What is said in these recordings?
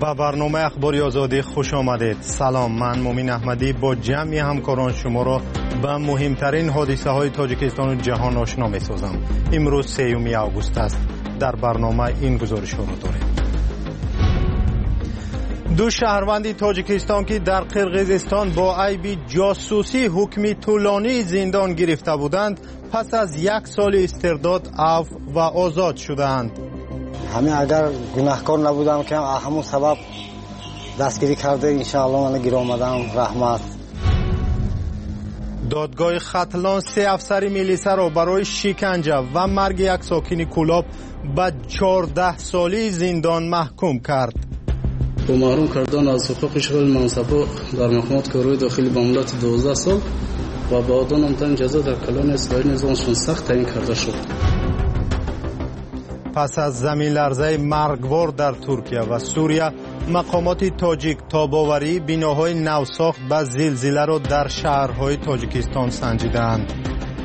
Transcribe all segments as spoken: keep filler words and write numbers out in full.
به برنامه اخباری آزادی خوش آمدید. سلام، من مومین احمدی با جمعی همکاران شما را به مهمترین حادثه های تاجیکستان و جهان آشنا می سازم. امروز سوم آگوست است. در برنامه این گزارش را داریم. دو شهروند تاجیکستان که در قرقیزستان با عیب جاسوسی حکم طولانی زندان گرفته بودند، پس از یک سال استرداد عفو و آزاد شدند. همین اگر گناهکار نبودم که همون سبب دستگیری کرده، انشاءالله من گیر آمدم. رحمت. دادگاه ختلان سه افسر میلیسه را برای شکنجه و مرگ یک ساکن کولاب به چهارده سالی زندان محکوم کرد. با محروم کردن از حقوق اشغال منصب در محکمات کارهای داخلی به مدت دوازده سال و با دادن امتحان جزا در کلان اسرائیل نظامشون سخت تعیین کرده شد. پس از زمین لرزه مرگبار در ترکیه و سوریه، مقامات تاجیک تاب‌آوری بناهای نوساخت به زلزله را در شهرهای تاجیکستان سنجیدند.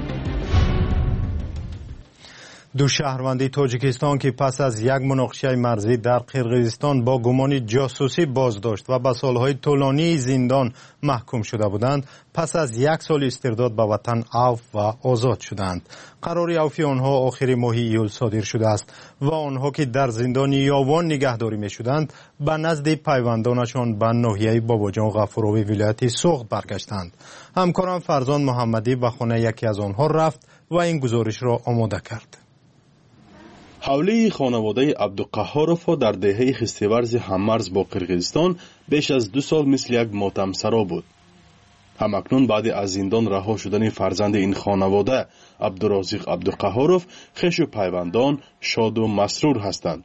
دو شهروند تاجیکستان که پس از یک مناقشه مرزی در قرقیزستان با گمان جاسوسی بازداشت و به سالهای طولانی زندان محکوم شده بودند، پس از یک سال استرداد به وطن عفو و آزاد شدند. قرار عفو آنها آخر ماه ایول صادر شده است و آنها که در زندان یاوان نگهداری می شدند به نزد پیوندانشان به ناحیه باباجان غفوراوی ولایت سوخت برگشتند. همکارم فرزان محمدی به خانه یکی از آنها رفت و این گزارش را آماده کرد. حوله خانواده عبدالقهاروف در دهه خستیورز هممرز با قرقیزستان بیش از دو سال مثل یک ماتم سرا بود. همکنون بعد از زندان رها شدن فرزند این خانواده عبدالرازق عبدالقهاروف، خویش و پیوندان شاد و مسرور هستند.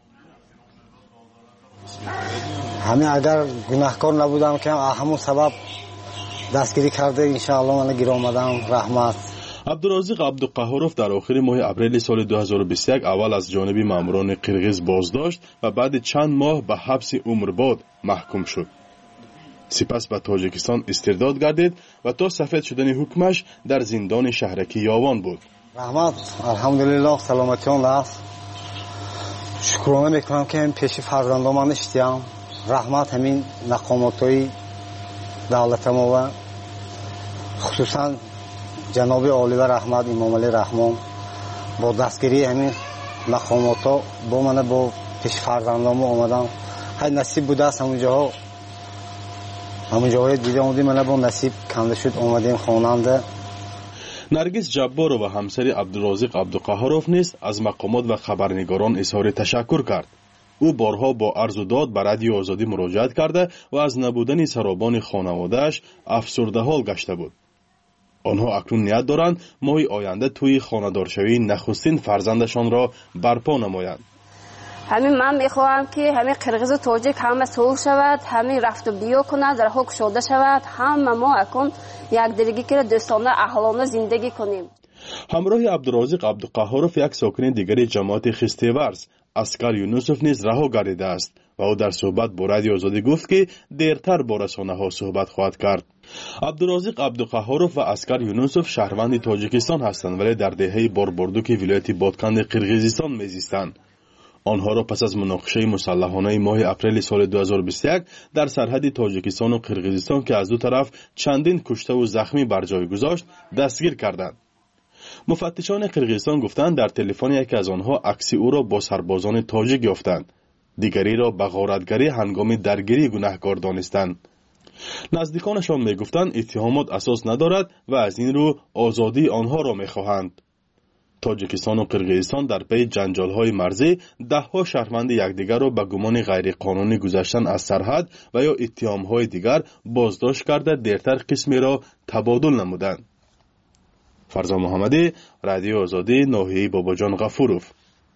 همین اگر گناهکار نبودم که همون سبب دستگیری کرده، انشاءالله من گیر آمدم. رحمت. عبدالرازق عبدالقهاروف در آخر ماه اپریل سال دو هزار و بیست و یک اول از جانب ماموران قرقیز بازداشت و بعد چند ماه به حبس عمرباد محکوم شد. سپس به تاجیکستان استرداد گردید و تا سفید شدن حکمش در زندان شهرکی یاوان بود. رحمت. الحمدلله سلامتیان است. شکرانه میکنم که پیش فرزندان من اشتیام. رحمت همین مقامات‌های دولت ما و خصوصا جناب عالی و رحمت امام علی رحمان با دستگیری همین مقامات با من با پیش فرزندان آمدم. های نصیب بوده است همونجاها همونجاهای دیگه آمدیم، من با نصیب کنده شد آمدیم خواننده. نرگس جبار و همسر عبدالرازق عبدالقهاروف نیز از مقامات و خبرنگاران اظهار تشکر کرد. او بارها با عرض و داد به رادیو آزادی مراجعت کرده و از نبودن سرابان خانواده‌اش افسرده حال گشته بود. آنها اکنون نیت دارند ماه آینده توی خانه‌دارشوی نخستین فرزندشان را برپا نمایند. همین من میخواهم که همین قرقیز و تاجیک همه صلح شود، همین رفت و بیا کنند، در حق شده شود، همه ما اکنون یک دیگه که دوستانه اهلانه زندگی کنیم. همراه عبدالرازق عبدالقهاروف یک ساکن دیگری جماعت خستیورز اسکر یونوسوف نیز رها گردیده است و او در صحبت با رادیو آزادی گفت که دیرتر با رسانه‌ها صحبت خواهد کرد. عبدالرازق عبدالقهاروف و اسکر یونوسوف شهروند تاجیکستان هستند ولی در دهه باربردوک ولایت بادکند قرقیزستان میزیستند. آنها را پس از مناقشه مسلحانه ماه اپریل سال دو هزار و بیست و یک در سرحد تاجیکستان و قرقیزستان که از دو طرف چندین کشته و زخمی بر جای گذاشت دستگیر کردند. مفتشان قرقیزستان گفتند در تلفن یکی از آنها عکس او را با سربازان تاجیک یافتند. دیگری را به غارتگری هنگام درگیری گناهکار دانستند. نزدیکانشان میگفتند اتهامات اساس ندارد و از این رو آزادی آنها را میخواهند. تاجیکستان و قرقیزستان در پی جنجال‌های مرزی ده‌ها شهروند یکدیگر را به گمان غیرقانونی گذشتن از سرحد و یا اتهام‌های دیگر بازداشت کرده دیرتر قسمی را تبادل نمودند. فرزان محمدی، رادیو آزادی، ناحیه باباجان غفوروف.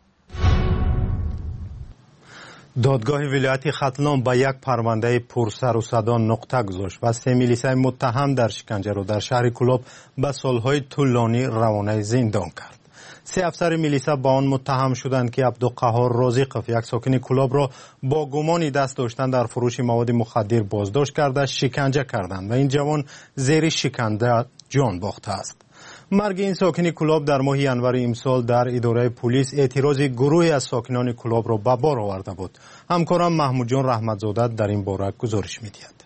دادگاه ولایت ختلان با یک پرونده پرسر و صدا نقطه گذاشت و سه میلیسه متهم در شکنجه را در شهر کولاب به سالهای طولانی روانه زندان کرد. سه افسر میلیسه با آن متهم شدند که عبدالقهار رازقف یک ساکن کولاب را با گمان دست داشتن در فروش مواد مخدر بازداشت کرده شکنجه کردند و این جوان زیر شکنجه جان باخته است. مرگ این ساکن کلاب در ماه ینور امسال در اداره پلیس اعتراض گروهی از ساکنان کلاب را به بار آورده بود. همکارم محمود جان رحمتزاده در این باره گزارش می‌دهد.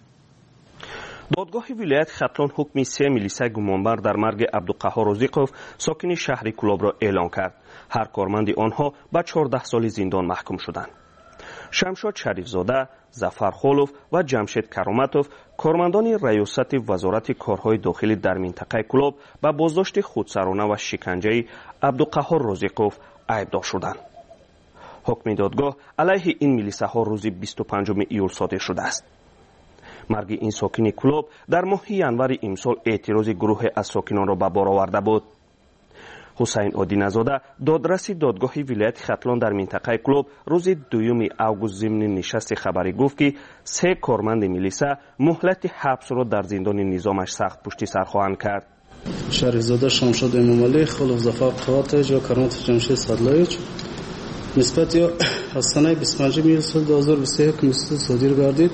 دادگاه ولایت ختلان حکم سه میلیسه گمانبر در مرگ عبدالقهار روزیقوف ساکن شهر کلاب را اعلان کرد. هر کارمند آنها به چهارده سال زندان محکوم شدند. شمشاد شریفزاده، ظفر خولوف و جمشید کرامتوف کارمندان ریاست وزارت کارهای داخلی در منطقه کلاب به بازداشت خودسرانه و شکنجه عبدالقهار روزیقوف عیبدار شدند. حکم دادگاه علیه این میلیسه ها روز بیست و پنجم ایول صادر شده است. مرگ این ساکن کلاب در ماه ینور امسال اعتراض گروه از ساکنان را به بار آورده بود. حسین آدینه‌زاده دادرس دادگاه ولایت ختلان در منطقه کلاب روز دوم اوگوست ضمن نشست خبری گفت که سه کارمند میلیسه مهلت حبس را در زندان نظامش سخت پشتی سر خواهند کرد. شریفزاده شمشاد امامعلی، خلوف ظفر قواتج و کرامت جمشید صدلایچ نسبت یا از سنه بیست و پنجم ایول سال دو هزار و بیست و یک کمیسیون صادر گردید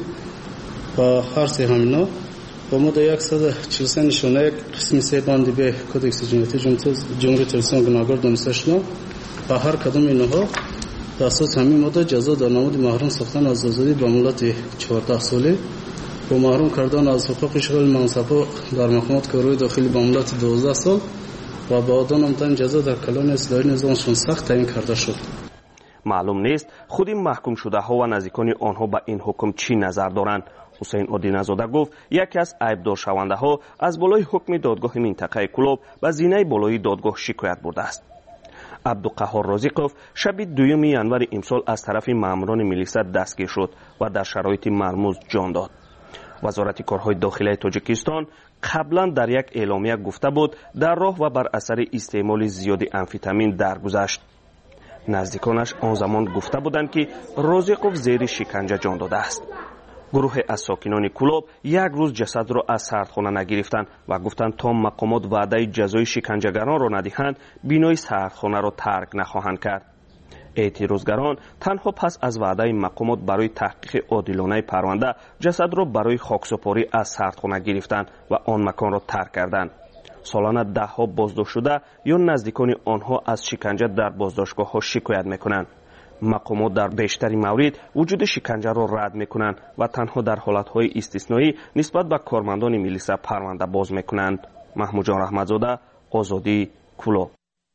و هر سه همینا با ماده صد و چهل و سه نشانه قسم سه بندی به کدکس جنایتی جمهوری تروریستی گناهکار دانسته شدند و هر کدام اینها در اساس همین ماده جزا در نماد محروم ساختن از آزادی به مدت چهارده ساله و محروم کردن از حقوق اشغال منصب‌ها در محکمات کارهای داخلی به مدت دوازده سال و به آدان امتن جزا در کلان اصلاحی نظامشون سخت تعیین کرده شد. معلوم نیست خود محکوم شده ها و نزدیکان آنها به این حکم چی نظر دارند. حسین آدینه‌زاده گفت یکی از عیبدار شونده ها از بالای حکم دادگاه منطقه کلاب به زینه بالای دادگاه شکایت برده است. عبدالقهار روزیقوف شب دوم ینور امسال از طرف ماموران میلیسه دستگیر شد و در شرایط مرموز جان داد. وزارت کارهای داخلی تاجیکستان قبلا در یک اعلامیه گفته بود در راه و بر اثر استعمال زیاد امفتامین درگذشت. نزدیکانش آن زمان گفته بودند که روزیقوف زیر شکنجه جان داده است. گروه از ساکنان کلاب یک روز جسد را از سردخانه نگرفتند و گفتند تا مقامات وعده جزای شکنجهگران را ندهند بینای سردخانه را ترک نخواهند کرد. اعتراضگران تنها پس از وعده مقامات برای تحقیق عادلانه پرونده جسد را برای خاکسپاری از سردخانه گرفتند و آن مکان را ترک کردند. سالانه ده ها بازداشت شده یا نزدیکان آنها از شکنجه در بازداشتگاه ها شکایت میکنند. مقامات در بیشتری مورد وجود شکنجه را رد میکنند و تنها در حالتهای استثنایی نسبت به کارمندان میلیسه پرونده باز میکنند. محمود جان رحمتزاده، آزادی، کلاب.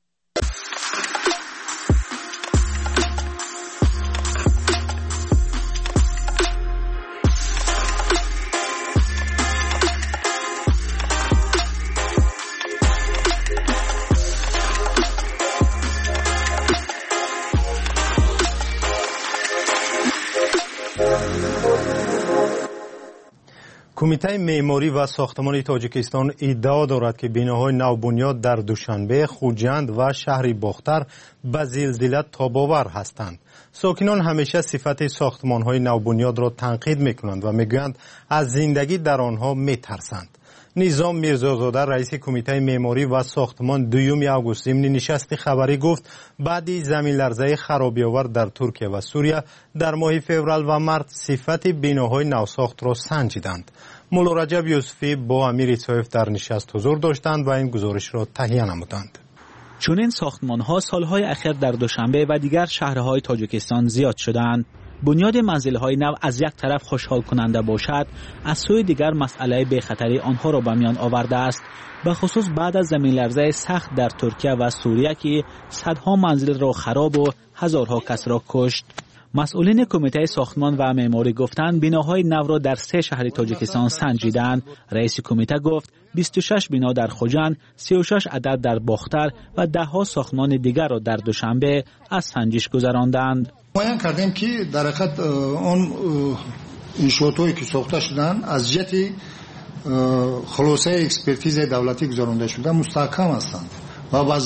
کمیته معماری و ساختمان تاجیکستان ادعا دارد که بناهای نوبنیاد در دوشنبه، خوجند و شهر باختر به زلزله تاب‌آور هستند. ساکنان همیشه صفت ساختمان‌های نوبنیاد را تنقید می‌کنند و می‌گویند از زندگی در آنها می‌ترسند. نظام میرزازاده رئیس کمیته معماری و ساختمان دوم اوگوست ضمن نشست خبری گفت بعد زمین لرزه خرابی‌آور در ترکیه و سوریه در ماه فوریه و مارس صفت بناهای نوساخت را سنجیدند. مولا رجب یوسفی با امیر ایسایف در نشست حضور داشتند و این گزارش را تهیه نمودند. چنین ساختمان‌ها سالهای اخیر در دوشنبه و دیگر شهرهای تاجیکستان زیاد شدند. بنیاد منزل‌های نو از یک طرف خوشحال کننده باشد، از سوی دیگر مسئله بی‌خطری آنها را به میان آورده است، به خصوص بعد از زمین لرزه سخت در ترکیه و سوریه که صدها منزل را خراب و هزارها کس را کشت. مسئولین کمیته ساختمان و معماری گفتند بناهای نو را در سه شهر تاجیکستان سنجیدند. رئیس کمیته گفت بیست و شش بنا در خوجند، سی و شش عدد در باختر و ده ها ساختمان دیگر را در دوشنبه از سنجش گذراندند. معین کردیم که در حقیقت اون انشاءاتی که ساخته شدن از جهت خلاصه اکسپرتیز دولتی گذرانده شده مستحکم هستند و با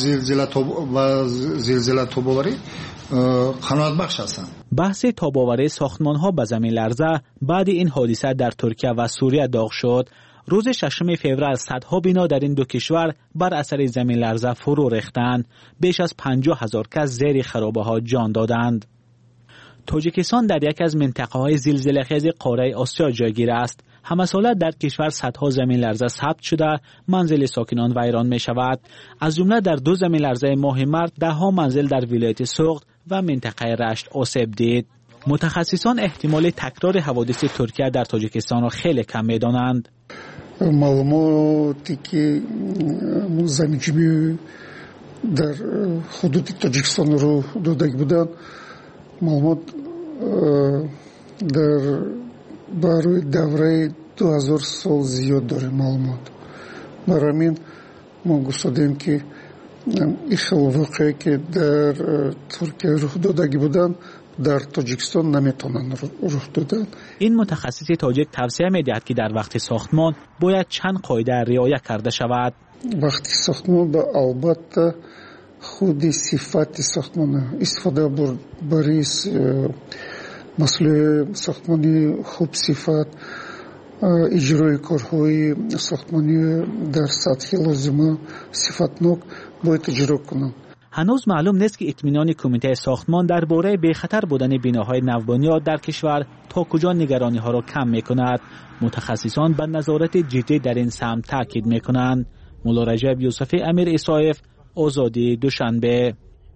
زلزله تاب‌آوری قناعت بخش هستند. بحث تاب‌آوری ساختمان‌ها به زمین لرزه بعد این حادثه در ترکیه و سوریه داغ شد. روز ششم فوریه صدها بنا در این دو کشور بر اثر زمین لرزه فرو ریختند. بیش از پنجاه هزار کس زیر خرابه‌ها جان دادند. تاجیکستان در یک از منطقه‌های زلزله‌خیز قاره آسیا جایگیر است. همساله در کشور صدها زمین لرزه ثبت شده، منزل ساکنان ویران می شود. از جمله در دو زمین لرزه ماه مارس ده ها منزل در ولایت سوخت و منطقه رشت آسیب دید. متخصصان احتمال تکرار حوادث ترکیه در تاجیکستان را خیلی کم می دانند. معلوماتی که زمینچی در حدود تاجیکستان رو داده بودند، معلومات در برای دوره دو هزار سال زیاد داره معلومات. برای همین ما گفتیم که این خلافاقی که در ترکیه رخ داده بودند در تاجیکستان نمیتونن رخ دادن. این متخصص تاجیک توصیه میدهد که در وقت ساختمان باید چند قاعده رعایت کرده شود. وقتی ساختمان با البته خود صفات ساختمان استفاده برای مسئله ساختمانی خوب صفات، اجرای کارهای ساختمانی در سطح لازمه صفتناک باید اجرا کنند. هنوز معلوم نیست که اطمینان کمیته ساختمان درباره بی‌خطر بودن بناهای نوبنیاد در کشور تا کجا نگرانی ها را کم می‌کند. متخصصان به نظارت جدی در این سمت تاکید می‌کنند. مولا رجب یوسفی امیر اسایف، آزادی دوشنبه.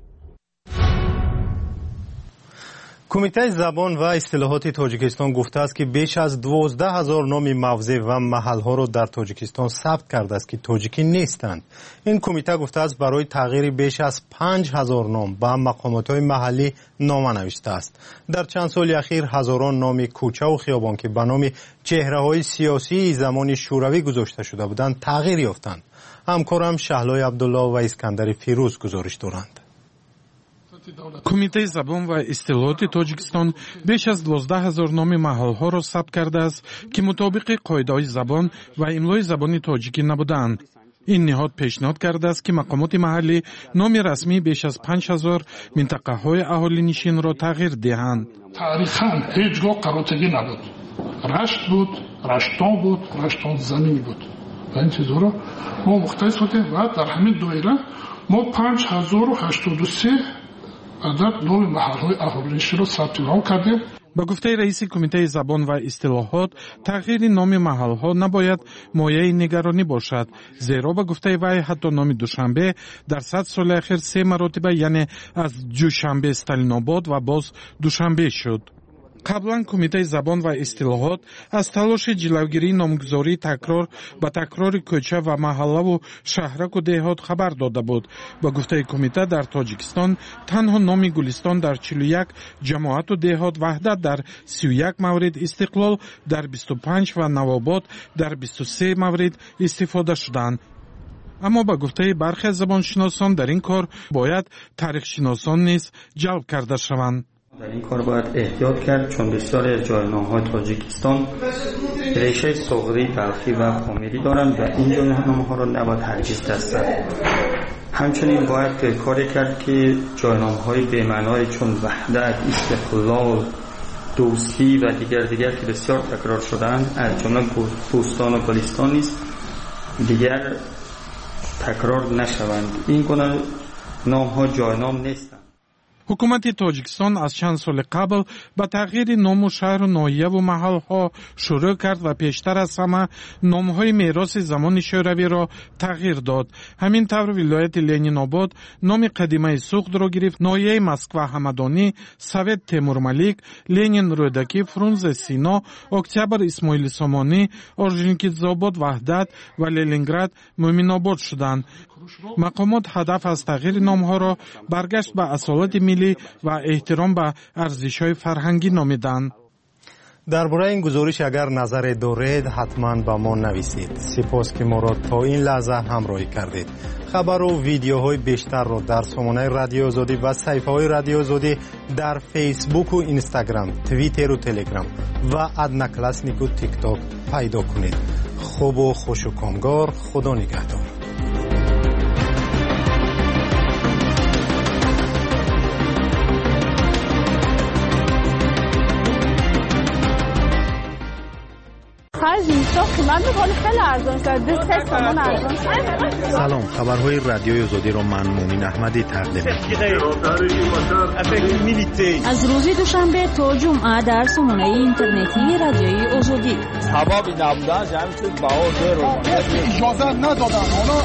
کمیته زبان و اصطلاحات تاجیکستان گفته است که بیش از دوازده هزار نام موضع و محل‌ها را در تاجیکستان ثبت کرده است که تاجیکی نیستند. این کمیته گفته است برای تغییر بیش از پنج هزار نام به مقامات‌های محلی نامه نوشته است. در چند سال اخیر هزاران نام کوچه و خیابان که به نام چهره‌های سیاسی زمان شوروی گذاشته شده بودند تغییر یافتند. همکارم شهلای عبدالله و اسکندر فیروز گزارش دارند. کمیته زبان و اصطلاحات تاجیکستان بیش از دوازده هزار نام محل‌ها را ثبت کرده است که مطابق قاعده‌های زبان و املای زبان تاجیکی نبودند. این نهاد پیشنهاد کرده است که مقامات محلی نام رسمی بیش از پنج هزار منطقه‌های اهالی نشین را تغییر دهند. تاریخاً هیچگاه قراتگی نبود. رشت بود، رشتان بود، رشتان زمینی بود. و این چیزها را ما مختص بودیم و در همین دایره ما پنج هزار و هشتاد و سه عدد نام محل‌های اهالی نشین را ثبت نام کردیم. با گفته رئیس کمیته زبان و اصطلاحات، تغییر نام محل‌ها نباید مایه نگرانی باشد، زیرا با گفته وی حتی نام دوشنبه در صد سال اخیر سه مرتبه یعنی از جوشنبه استالین آباد و باز دوشنبه شد. قبلا کمیته زبان و اصطلاحات از تلاش جلوگیری نامگذاری تکرار به تکرار کوچه و محله و شهرک و دهات خبر داده بود. با گفته کمیته در تاجیکستان تنها نام گلستان در چهل و یک، جماعت و دهات وحدت در سی و یک مورد، استقلال در بیست و پنج و نواباد در بیست و سه مورد استفاده شدند. اما با گفته برخی زبانشناسان در این کار باید تاریخ شناسان نیز جلب کرده شوند. در این کار باید احتیاط کرد، چون بسیاری از جایگاه‌های تاجیکستان ریشه صغری، بلخی و پامیری دارند و این جایگاه‌ها را نباید هرگز دست زد. همچنین باید کاری کرد که جایگاه‌های به معنای چون وحدت، استقلال، دوستی و دیگر دیگر که بسیار تکرار شدند، از جمله بوستان و گلستان نیز دیگر تکرار نشوند. این گونه نام‌ها جایگاه نیستند. حکومت تاجیکستان از چند سال قبل به تغییر نام و شهر و ناحیه و محل‌ها شروع کرد و پیشتر از همه نام‌های میراث زمان شوروی را تغییر داد. همین طور ولایت لنین آباد نام قدیمی سوخت را گرفت، ناحیه مسکو همدانی، سوت تیمورملیک، لنین رودکی، فرونزه سینا، اکتبر اسماعیل سامانی، اورژینکیدزآباد وحدت و لنینگراد مومن آباد شدند. مقامات هدف از تغییر نام‌ها را برگشت به اصالت ملی و احترام به ارزش‌های فرهنگی نامیدند. درباره این گزارش اگر نظر دارید حتما با ما نویسید. سپاس که ما را تا این لحظه همراهی کردید. خبر و ویدیوهای بیشتر را در سامانه رادیو آزادی و صفحه‌های رادیو آزادی در فیسبوک و اینستاگرام، توییتر و تلگرام و ادناکلاسنیک و تیک تاک پیدا کنید. خوب و خوش و کامگار. خدا نگهدار. هر زمستان خیلی ارزان شد، دو سه تومان ارزان شد. سلام، خبرهای رادیوی آزادی را من مومین احمدی تقدیم می‌کنم. از روز دوشنبه تا جمعه در سامانه اینترنتی رادیوی آزادی. هوا بی نبودن جمع شد باور رو اجازه ندادن. حالا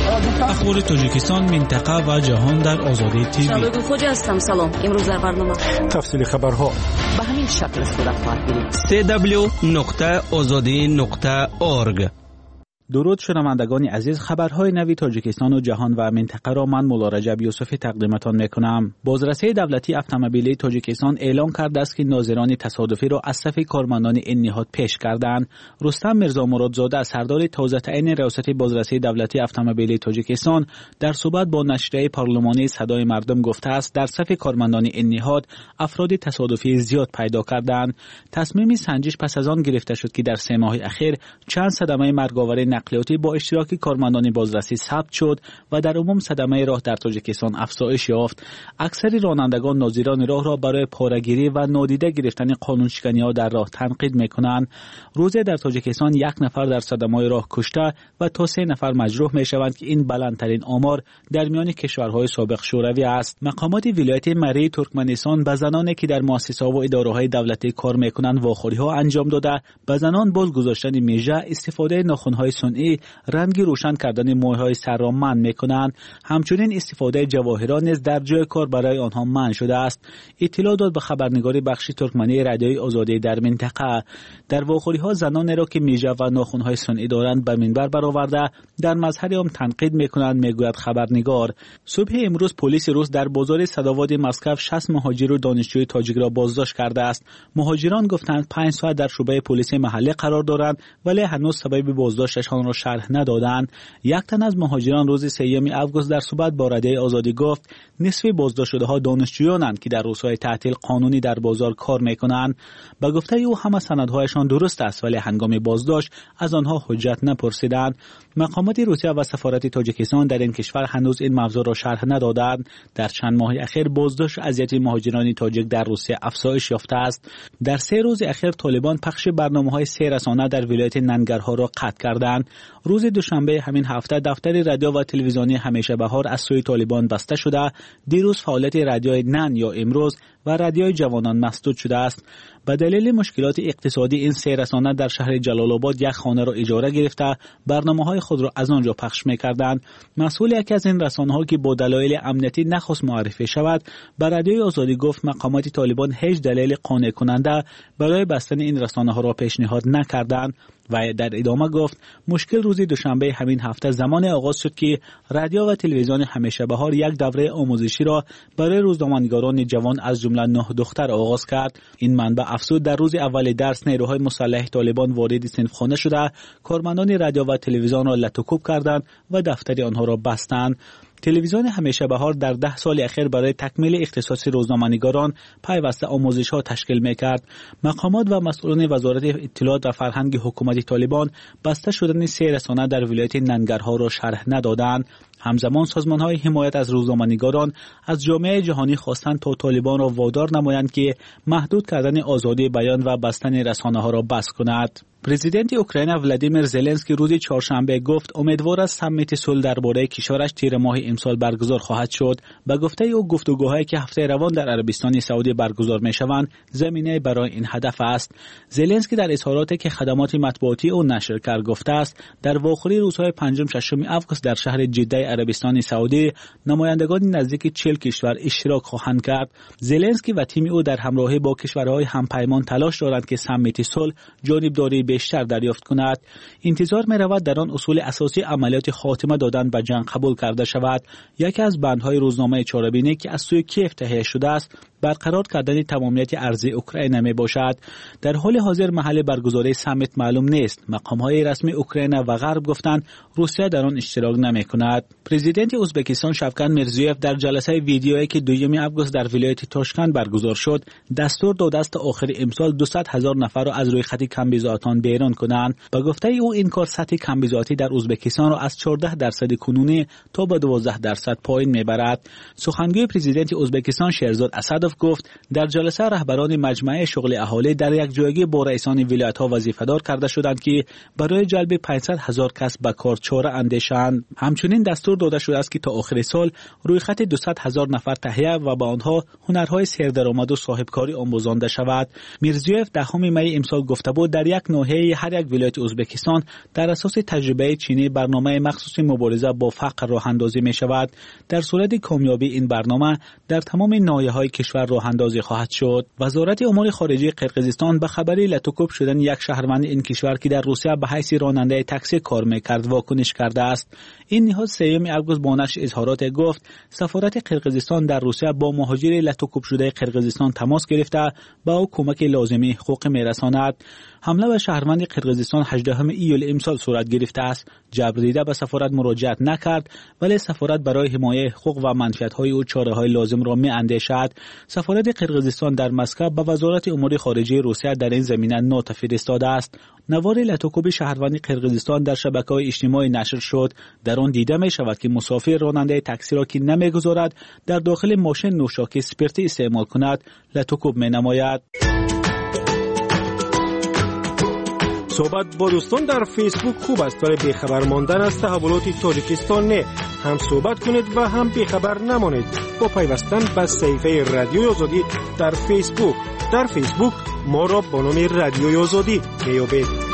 اخبار تاجیکستان، منطقه و جهان در آزادی تیوی. شبکه خوج هستم. سلام. امروز در برنامه تفصیل خبرها به همین شکل صورت خواهد گرفت. سی دبلیو نقطه آزادی نقطه اورگ. درود شنوندگان عزیز، خبرهای نوی تاجیکستان و جهان و منطقه را من مولا رجب یوسفی تقدیمتان میکنم. بازرسی دولتی اتومبیلی تاجیکستان اعلام کرده است که ناظران تصادفی را از صف کارمندان این نهاد پیش کردند. رستم میرزا مرادزاده، سردار تازه تعیین ریاست بازرسی دولتی اتومبیلی تاجیکستان، در صحبت با نشریه پارلمانی صدای مردم گفته است در صف کارمندان این نهاد افراد تصادفی زیاد پیدا کردند. تصمیم سنجش پس از آن گرفته شد که در سه ماه اخیر چند صدمه مرگاور نقلیاتی با اشتراک کارمندان بازرسی ثبت شد و در عموم صدمه راه در تاجیکستان افزایش یافت. اکثر رانندگان ناظران راه را برای پاره‌گیری و نادیده گرفتن قانونشکنی‌ها در راه تنقید می‌کنند. روزی در تاجیکستان یک نفر در صدمه راه کشته و تا سه نفر مجروح می‌شوند که این بلندترین آمار در میان کشورهای سابق شوروی است. مقامات ولایت مری ترکمنستان به زنانی که در مؤسسه‌ها و اداره‌های دولتی کار می‌کنند واخوری‌ها انجام داده، به زنان بال گذاشتن میژه، استفاده ناخن‌های سنئی، رنگی روشن کردن موهای سر را منع می‌کنند. همچنین استفاده جواهرات نیز در جای کار برای آنها منع شده است. اطلاع داد به خبرنگاری بخش ترکمنی رادیوی آزادی در منطقه. در واخوری‌ها زنان را که میژه و ناخن‌های سنئی دارند به منبر برآورده در مظهر آن تنقید می‌کنند، میگوید خبرنگار. صبح امروز پلیس روس در بازار صداواد مسکو شصت مهاجر و دانشجوی تاجیک را بازداشت کرده است. مهاجران گفتند پنج ساعت در شعبه پلیس محلی قرار دارند ولی هنوز سبب بازداشتشان را شرح ندادند. یک تن از مهاجران روز سوم اوگوست در صحبت با رادیوی آزادی گفت نصف بازداشت شده ها دانشجویانند که در روزهای تعطیل قانونی در بازار کار میکنند. با گفته او همه سندهایشان درست است ولی هنگام بازداشت از آنها حجت نپرسیدند. مقامات روسیه و سفارت تاجیکستان در این کشور هنوز این موضوع را شرح ندادند. در چند ماه اخیر بازداشت و اذیت مهاجران تاجیک در روسیه افزایش یافته است. در سه روز اخیر طالبان پخش برنامه‌های سه رسانه در ولایت ننگرهار را قطع کردند. روز دوشنبه همین هفته دفتر رادیو و تلویزیونی همیشه بهار از سوی طالبان بسته شده. دیروز فعالیت رادیوی نن یا امروز و رادیوی جوانان مسدود شده است. به دلیل مشکلات اقتصادی این سه رسانه در شهر جلال آباد یک خانه را اجاره گرفته برنامه‌های خود را از آنجا پخش می‌کردند. مسئول یکی از این رسانه‌ها که با دلایل امنیتی نخواست معرفی شود، به رادیوی آزادی گفت مقامات طالبان هیچ دلیل قانع کننده برای بستن این رسانه‌ها را پیشنهاد نکردند و در ادامه گفت مشکل روز دوشنبه همین هفته زمان آغاز شد که رادیو و تلویزیون همیشه بهار یک دوره آموزشی را برای روزنامه‌نگاران جوان از جمله نه دختر آغاز کرد. این منبع افزود در روز اول درس نیروهای مسلح طالبان وارد صنفخانه شده، کارمندان رادیو و تلویزیون را لطوکوب کردند و دفتر آنها را بستند. تلویزیون همیشه بهار در ده سال اخیر برای تکمیل اختصاص روزنامه‌نگاران پیوسته آموزش‌ها تشکیل می‌کرد. مقامات و مسئولان وزارت اطلاعات و فرهنگ حکومت طالبان بسته شدن سه رسانه در ولایت ننگرهار را شرح ندادند. همزمان سازمان‌های حمایت از روزنامه‌نگاران از جامعه جهانی خواستند تا طالبان را وادار نمایند که محدود کردن آزادی بیان و بستن رسانه‌ها را بس کند. پرزیدنت اوکراین ولادیمیر زلنسکی روز چهارشنبه گفت امیدوار است سمیت صلح درباره کشورش تیر ماه امسال برگزار خواهد شد. به گفته او گفتگوهایی که هفته روان در عربستان سعودی برگزار می‌شوند زمینه برای این هدف است. زلنسکی در اظهاراتی که خدمات مطبوعاتی او نشر کرد گفته است در واخوری روزهای پنجم ششم اوگوست در شهر جده عربستان سعودی نمایندگان نزدیک چهل کشور اشتراک خواهند کرد. زلنسکی و تیم او در همراهی با کشورهای همپیمان تلاش دارند که سمیت صلح جانبداری بیشتر دریافت کند. انتظار می رود در آن اصول اساسی عملیات خاتمه دادن به جنگ قبول کرده شود. یکی از بندهای روزنامه چهاربینی که از سوی کیف تهیه شده است برقرار کردن تمامیت ارضی اوکراین می باشد. در حال حاضر محل برگزاری سمیت معلوم نیست. مقام‌های رسمی اوکراین و غرب گفتند روسیه در آن اشتراک نمی کند. پرزیدنت ازبکستان شوکت میرزیوف در جلسه ویدیویی که دوم اوگوست در ولایت تاشکند برگزار شد دستور داد است تا آخر امسال دویست هزار نفر را از روی خط کمبیزاتان بیرون کنند. با گفته او این کار سطح کمبیزاتی در ازبکستان را از چهارده درصد کنونی تا به دوازده درصد پایین میبرد. سخنگوی پرزیدنت ازبکستان شهرزاد اسدوف یوسف گفت در جلسه رهبران مجمع شغل اهالی در یک جایگی با رئیسان ولایت‌ها وظیفه‌دار کرده شدند که برای جلب پانصد هزار کس به کار چاره اندیشند. همچنین دستور داده شده است که تا آخر سال روی خط دویست هزار نفر تهیه و با آنها هنرهای سردرآمد و صاحبکاری آموزانده شود. میرزیوف دهم می امسال گفته بود در یک ناحیه هر یک ولایت ازبکستان در اساس تجربه چینی برنامه مخصوص مبارزه با فقر راه اندازی می شود. در صورت کامیابی این برنامه در تمام ناحیه‌های کشور راه اندازی خواهد شد. وزارت امور خارجه قرقیزستان به خبری لطوکوب شدن یک شهروند این کشور که در روسیه به حیث راننده تاکسی کار می‌کرد واکنش کرده است. این نهاد سوم آگوست با نشر اظهارات گفت سفارت قرقیزستان در روسیه با مهاجر لطوکوب شده قرقیزستان تماس گرفته با او کمک لازمی حقوق می‌رساند. حمله به شهروند قرقیزستان هجدهم ایول امسال صورت گرفته است. جبردیده به سفارت مراجعت نکرد ولی سفارت برای حمایت حقوق و منفعت‌های او چاره‌های لازم را می‌اندیشد. سفارت قرقیزستان در مسکو به وزارت امور خارجه روسیه در این زمینه نوت فرستاده است. نوار لطوکوب شهروند قرقیزستان در شبکه‌های اجتماعی نشر شد. در آن دیده می‌شود که مسافر راننده تاکسی را که نمی‌گذارد در داخل ماشین نوشاک اسپرتی استعمال کند لطوکوب می‌نماید. صحبت با دوستان در فیسبوک خوب است ولی بیخبر ماندن از تحولات تاجیکستان نه. هم صحبت کنید و هم بیخبر نمانید با پیوستن به صفحه رادیوی آزادی در فیسبوک. در فیسبوک ما را با نام رادیوی آزادی میابید.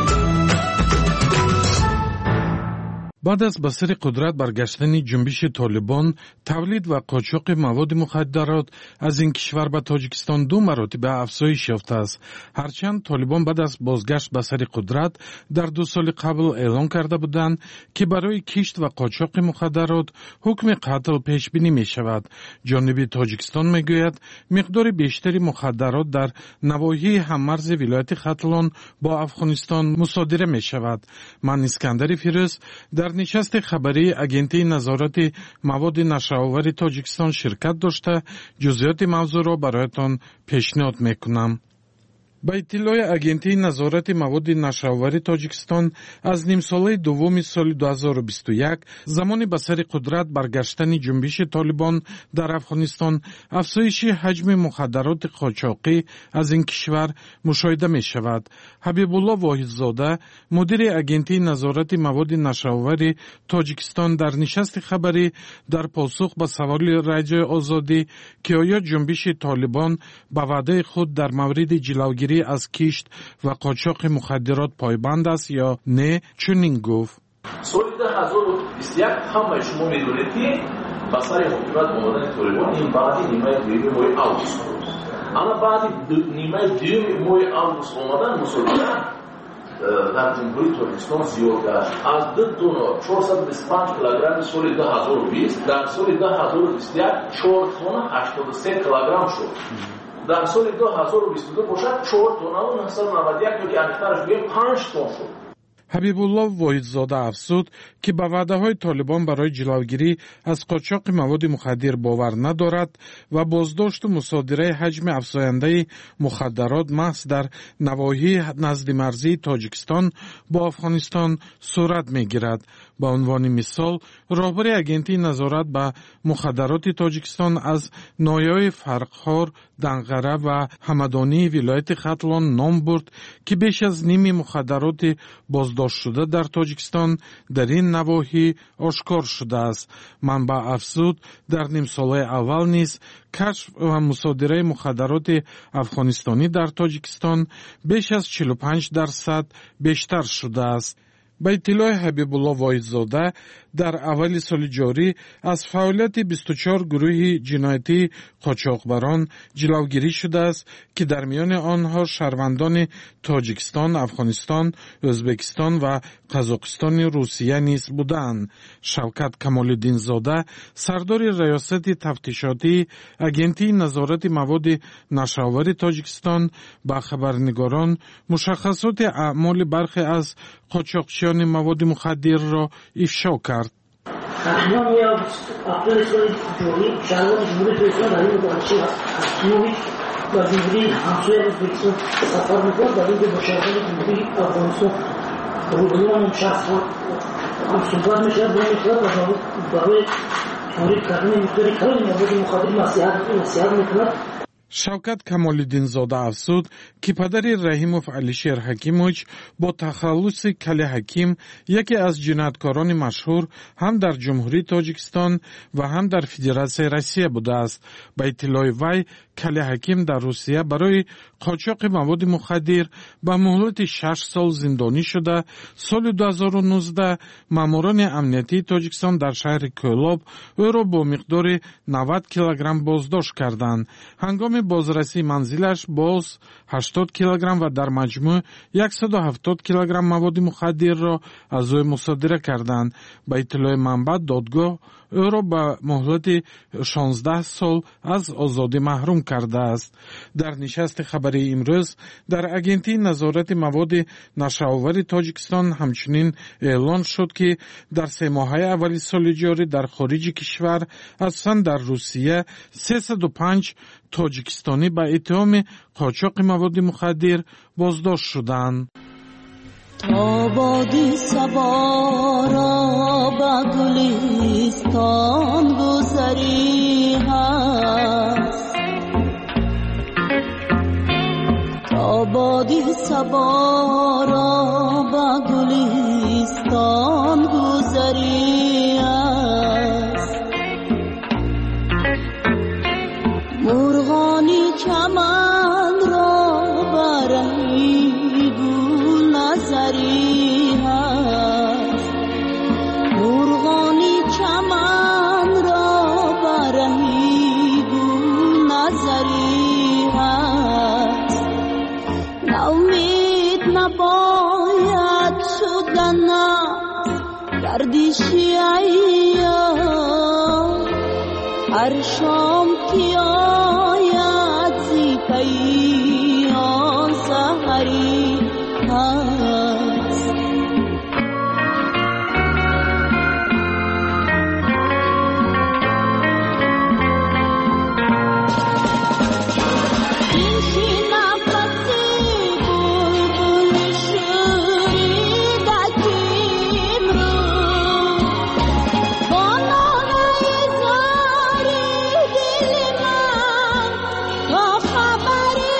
بعد از به سر قدرت برگشتن جنبش طالبان، تولید و قاچاق مواد مخدرات از این کشور به تاجیکستان دو مراتبه افزایش یافته است. هرچند طالبان بعد از بازگشت به سر قدرت در دو سال قبل اعلان کرده بودند که برای کشت و قاچاق مخدرات حکم قتل پیش بینی می شود. جانب تاجیکستان می گوید مقدار بیشتری مخدرات در نواحی هممرز ولایت ختلان با افغانستان مصادره می شود. من اسکندر فیروز در نشست خبری اگنتی نظارت مواد نشه‌آور تاجیکستان شرکت داشته جزئیات موضوع را برایتان پیشنهاد میکنم. با اطلاع اگنتی نظارت مواد نشه‌آور تاجیکستان از نیم ساله دوم سال دو هزار و بیست و یک زمان به سر قدرت برگشتن جنبش طالبان در افغانستان افزایش حجم مخدرات قاچاقی از این کشور مشاهده می شود. حبیب الله واحدزاده مدیر اگنتی نظارت مواد نشه‌آور تاجیکستان در نشست خبری در پاسخ به سوال رادیو آزادی که آیا جنبش طالبان به وعده خود در مورد جلوگیری از کشت و قاچاق مخدرات پایبند است یا نه چنین گفت. سال دو هزار و بیست و یک همه شما میدونید که با سر حکومت آمدن طالبان این بعدی نیمه دوم ماه آگوست بود. اما بعد نیمه دوم ماه آگوست آمدن مسلمان در جمهوری تاجیکستان زیاد گشت. از دو دونو چهارصد و بیست و پنج کیلوگرم سال دو هزار و بیست در سال دو هزار و بیست و یک چهار تن هشتاد و سه کیلوگرم شد. در سال دو هزار و بیست و دو باشد چهار تن و نهصد و نود و یک که اکثرش بگیم پنج تن شد. حبیب الله واحدزاده افزود که به وعده های طالبان برای جلوگیری از قاچاق مواد مخدر باور ندارد و بازداشت و مصادره حجم افزاینده مخدرات محض در نواحی نزد مرزی تاجیکستان با افغانستان صورت می گیرد. به عنوان مثال راهبر اگنتی نظارت به مخدرات تاجیکستان از ناحیه‌های فرخار، دنغره و همدانی ولایت ختلان نام برد که بیش از نیم مخدرات بازداشت شده در تاجیکستان در این نواحی آشکار شده است. منبع افزود در نیم ساله اول نیز کشف و مصادره مخدرات افغانستانی در تاجیکستان بیش از چهل و پنج درصد بیشتر شده است. به اطلاع حبیب الله واحدزاده در اول سال جاری از فعالیت بیست و چهار گروه جنایتی قاچاقبران جلوگیری شده است که در میان آنها شهروندان تاجیکستان، افغانستان، ازبکستان و قزاقستان روسیه نیز بودند. شوکت کمال‌الدین زاده سردار ریاست تفتیشاتی اگنتی نظارت مواد نشه‌آور تاجیکستان با خبرنگاران مشخصات اعمال برخی از قاچاقچیان مواد مخدر را افشا کرد. اقدامی از اپریل سال جاری شهروند جمهوری تاجیکستان در این مبارزه اسیوی و جمهوری همسایه ازبکستان سفر می‌کند در اینکه با شهروند جمهوری افغانستان روبروی آن شخص هم صحبت می‌شود و می‌شود و برای تولید کردن مقداری کلان مواد مخدر نصیحت میکند. шавкат камолиддинзода афзуд ки падари раҳимов алишер ҳакимович бо тахаллуси кали ҳаким яке аз ҷинояткорони машҳур ҳам дар ҷумҳурии тоҷикистон ва ҳам дар федератсияи россия будааст. ба иттилои вай кали ҳаким дар русия барои қочоқи маводи мухаддир ба муҳлати шаш сол зиндонӣ шуда соли ду ҳазору нуздаҳ маъмурони амниятии тоҷикистон дар шаҳри кӯлоб ӯро бо миқдори навад килограмм боздошт карданд. ҳангоми бозрасии манзилаш боз ҳаштод килограмм ва дар маҷмӯъ яксаду ҳафтод килограмм маводи мухаддирро аз ӯ мусодира карданд. ба иттилои манбаъ додгоҳ ӯро ба муҳлати шонздаҳ сол аз озодӣ маҳрум кардааст. дар нишасти хабарии имрӯз дар агентии назорати маводи нашаовари тоҷикистон ҳамчунин эълон шуд ки дар се моҳаи аввали соли ҷорӣ дар хориҷи кишвар асосан дар русия сесаду панҷ тоҷикистонӣ ба иттиҳоми қочоқи маводи мухаддир боздошт шуданд. آبادی سوارا با گلستان گذری هست آبادی سوارا با گلستان گذری هست مرغانی چمن را برهی نظری هست مرغانی چمن را برهی گل نظری هست ناامید نباید شدن گردشی ایام هر شام که آید زی پیام سحری هست این شی نفسی بلبل شوریدکیم رو با نالای زاری دل من تا خبری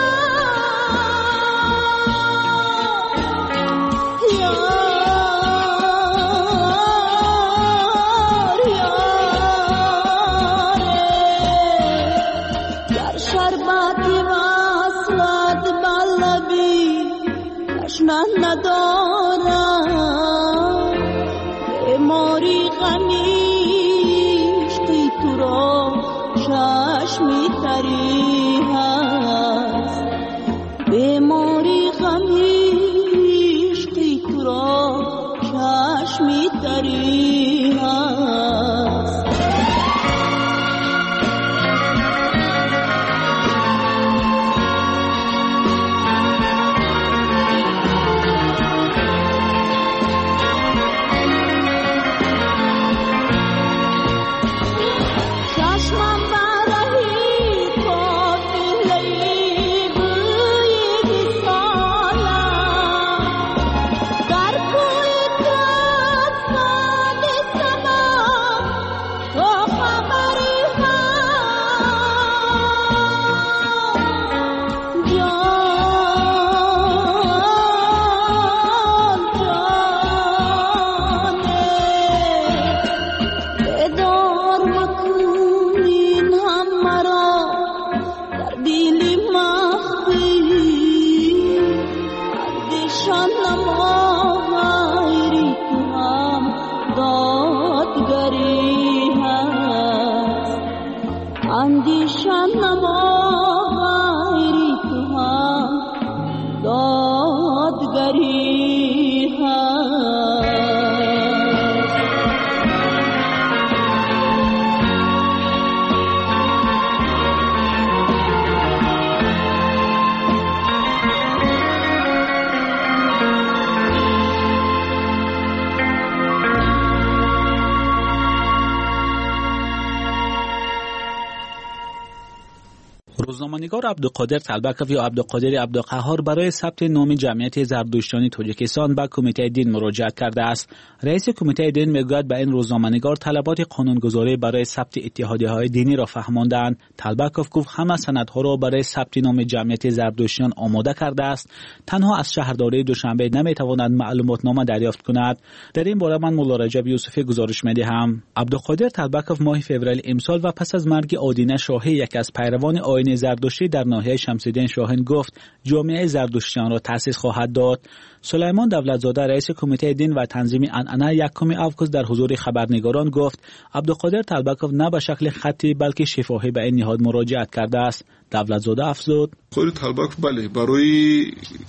ندارم بیماری غمیش که تو را چشمی تری هست بیماری غمیش که تو را چشمی تری هست روزنامه‌نگار عبدالقادر طلبکوف یا عبدالقادر عبدالقهار برای ثبت نام جمعیت زردشتیان تاجیکستان به کمیته دین مراجعت کرده است. رئیس کمیته دین میگوید به این روزنامه‌نگار طلبات قانونگذاری برای ثبت اتحادیه‌های دینی را فهماندند. طلبکوف گفت همه سندها را برای ثبت نام جمعیت زردشتیان آماده کرده است. تنها از شهرداری دوشنبه نمیتواند معلومات نامه دریافت کند. در این باره من مولا رجب یوسفی گزارش می‌دهم. عبدالقادر طلبکوف ماه فوریه امسال و پس از مرگ آدینه شاهی یک از پیروان آیین زردشتی در ناحیه شمس‌الدین شاهین گفت جامعه زردشتیان را تأسیس خواهد داد. سلیمان دولتزاده رئیس کمیته دین و تنظیم عنعنه یکم اوگوست در حضور خبرنگاران گفت عبدالقادر طلبکوف نه به شکل خطی بلکه شفاهی به این نهاد مراجعت کرده است. دولتزاده افزود خود طلبکوف بله برای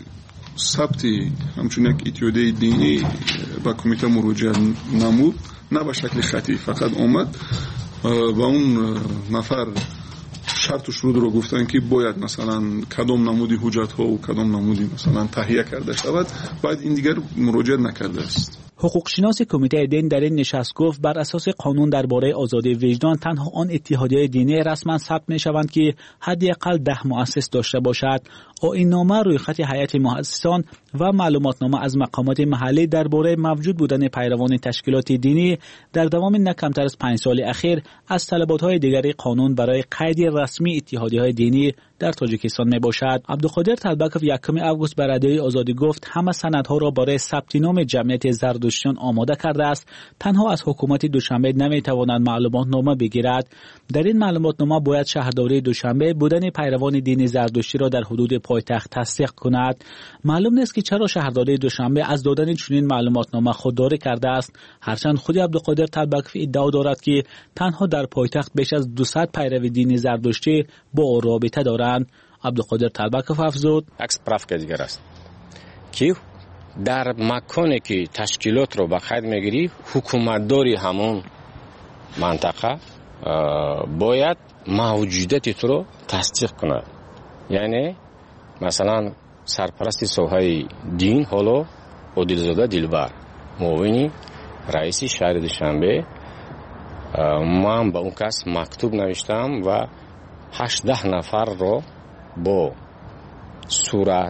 ثبت همچون یک اتحادیه دینی به کمیته مراجعت نمود، نه به شکل خطی، فقط اومد و اون نفر شرط و شروط رو گفتن که باید مثلا کدام نمودی حجت ها و کدام نمودی مثلا تهیه کرده شود، باید این دیگر مراجعه نکرده است. حقوق شناس کمیته دین در این نشست گفت بر اساس قانون درباره آزادی وجدان تنها آن اتحادیه دینی رسما ثبت می شوند که حداقل ده مؤسس داشته باشد. آیین نامه رویخط هیئت مؤسسان و معلومات نامه از مقامات محلی درباره موجود بودن پیروان تشکیلات دینی در دوام نه کمتر از پنج سال اخیر از طلبات‌های دیگری قانون برای قید رسمی اتحادیه‌های دینی در تاجیکستان می باشد. عبدالقادر طلبکوف یکم اوگوست به رادیوی آزادی گفت همه سندها را برای ثبت نام جمعیت زردشتیان آماده کرده است. تنها از حکومت دوشنبه نمی تواند معلومات نامه بگیرد. در این معلومات نامه باید شهرداری دوشنبه بودن پیروان دین زردشتی را در حدود پایتخت تصدیق کند. معلوم نیست که چرا شهرداری دوشنبه از دادن چنین معلومات نامه خودداری کرده است، هرچند خود عبدالقادر طلبکوف ادعا دارد که تنها در پایتخت بیش از دویست پیرو دین زردشتی با او رابطه دارند. عبدالقادر طلبکوف افزود یک سپرافکا دیگر است که در مکانی که تشکیلات رو به خود میگیری حکومتداری همون منطقه باید موجودیت تو رو تصدیق کند. یعنی مثلا سرپرست ساحه دین حالا عادلزاده دلبر معاون رئیس شهر دوشنبه، من به اون کس مکتوب نوشتم و هجده نفر رو با صورت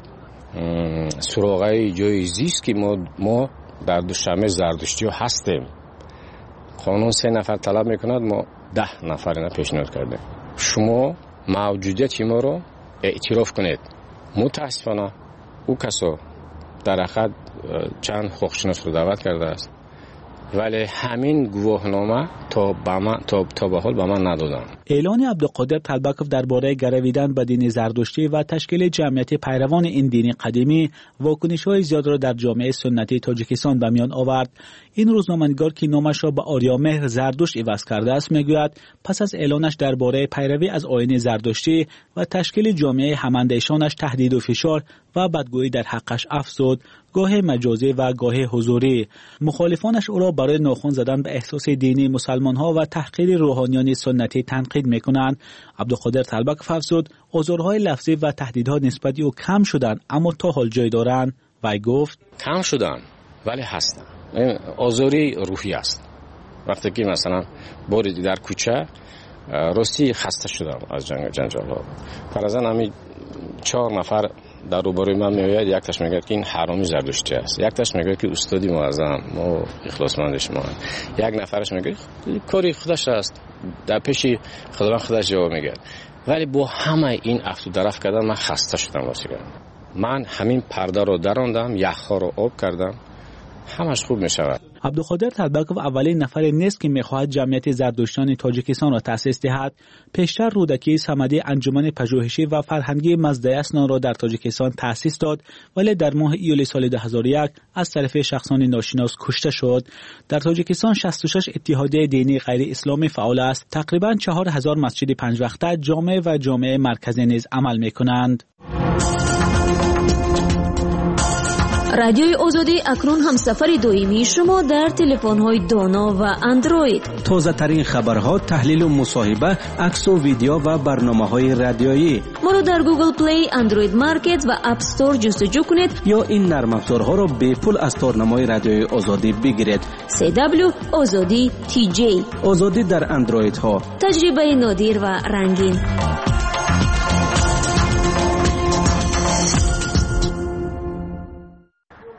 سراغه جای زیست که ما, ما در دوشنبه زردشتی هستیم. قانون سه نفر طلب میکند، ما ده نفر اینا پیشنهاد کردیم. شما موجودیت ما رو اعتراف کنید. متاسفانه او کسا در حقیقت چند حقوقشناس رو دعوت کرده است ولی همین گواهنامه تا به من تا تا به حال به من ندادن. اعلان عبدالقادر طلبکوف درباره گرویدن به دین زردشتی و تشکیل جمعیت پیروان این دین قدیمی واکنش‌های زیاد را در جامعه سنتی تاجیکستان به میان آورد. این روزنامه‌نگار که نامش را به آریامهر زردشت عوض کرده است میگوید پس از اعلانش درباره پیروی از آیین زردشتی و تشکیل جامعه هماندیشانش تهدید و فشار و بدگویی در حقش افزود، گاه مجازی و گاه حضوری. مخالفانش او را برای ناخن زدن به احساس دینی مسلمان‌ها و تحقیر روحانیان سنتی تنقید می‌کنند. عبدالقادر طلبکوف افزود آزارهای لفظی و تهدیدها نسبت او کم شدند اما تا حال جای دارند. وی گفت کم شدن ولی هستن. آزاری روحی است. وقتی که مثلا باری در کوچه راستی خسته شدم از جنگ جنجال‌ها. فرضاً همین چهار نفر در روبروی من میآید، یک تاش میگه که این حرامی زردشتی است، یک تاش میگه که استادی معظم ما اخلاصمندش ما، یک نفرش میگه کاری خودش است در پیش خداوند خودش جواب میگه. ولی با همه این افت و درفت کردن من خسته شدم واسه. من همین پرده رو دراندم، یخ‌ها رو آب کردم، همش خوب میشود. عبدالقادر طلبکوف اولین نفر نیست که میخواهد جمعیت زردشتیان تاجیکستان را تأسیس دهد. پیشتر رودکی صمدی انجمن پژوهشی و فرهنگی مزدی اسنان را در تاجیکستان تأسیس داد ولی در ماه ایول سال دو هزار و یک از طرف شخصان ناشناس کشته شد. در تاجیکستان شصت و شش اتحادیه دینی غیر اسلامی فعال است. تقریباً چهار هزار مسجد پنج وقته، جامع و جامع مرکزی نیز عمل میکنند. رادیوی آزادی اکنون هم سفر دائمی شما در تلفن‌های دانا و اندروید. تازه ترین خبرها، تحلیل و مصاحبه، عکس و ویدیو و برنامه‌های رادیویی. ما رو در گوگل پلی، اندروید مارکت و اپ استور جستجو کنید یا این نرم افزارها رو به پول از تارنمای رادیوی آزادی بگیرید. سی دبلیو آزادی تی جی. آزادی در اندروید ها. تجربه نادر و رنگین.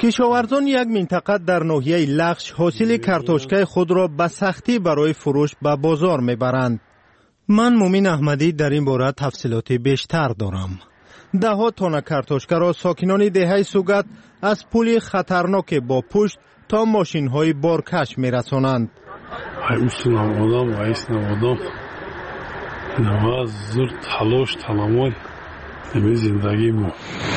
کشاورزان یک منطقه در ناحیه لخش حاصل کارتوشکای خود را به سختی برای فروش به بازار میبرند. من مومین احمدی در این باره تفصیلات بیشتر دارم. ده ها تن کارتوشکا را ساکنان دهه سوگت از پل خطرناک با پشت تا ماشین های بارکش میرسانند. ایستونم آدم و ایستونم آدم نواز زور تلاش تلامای نمی زندگی ما.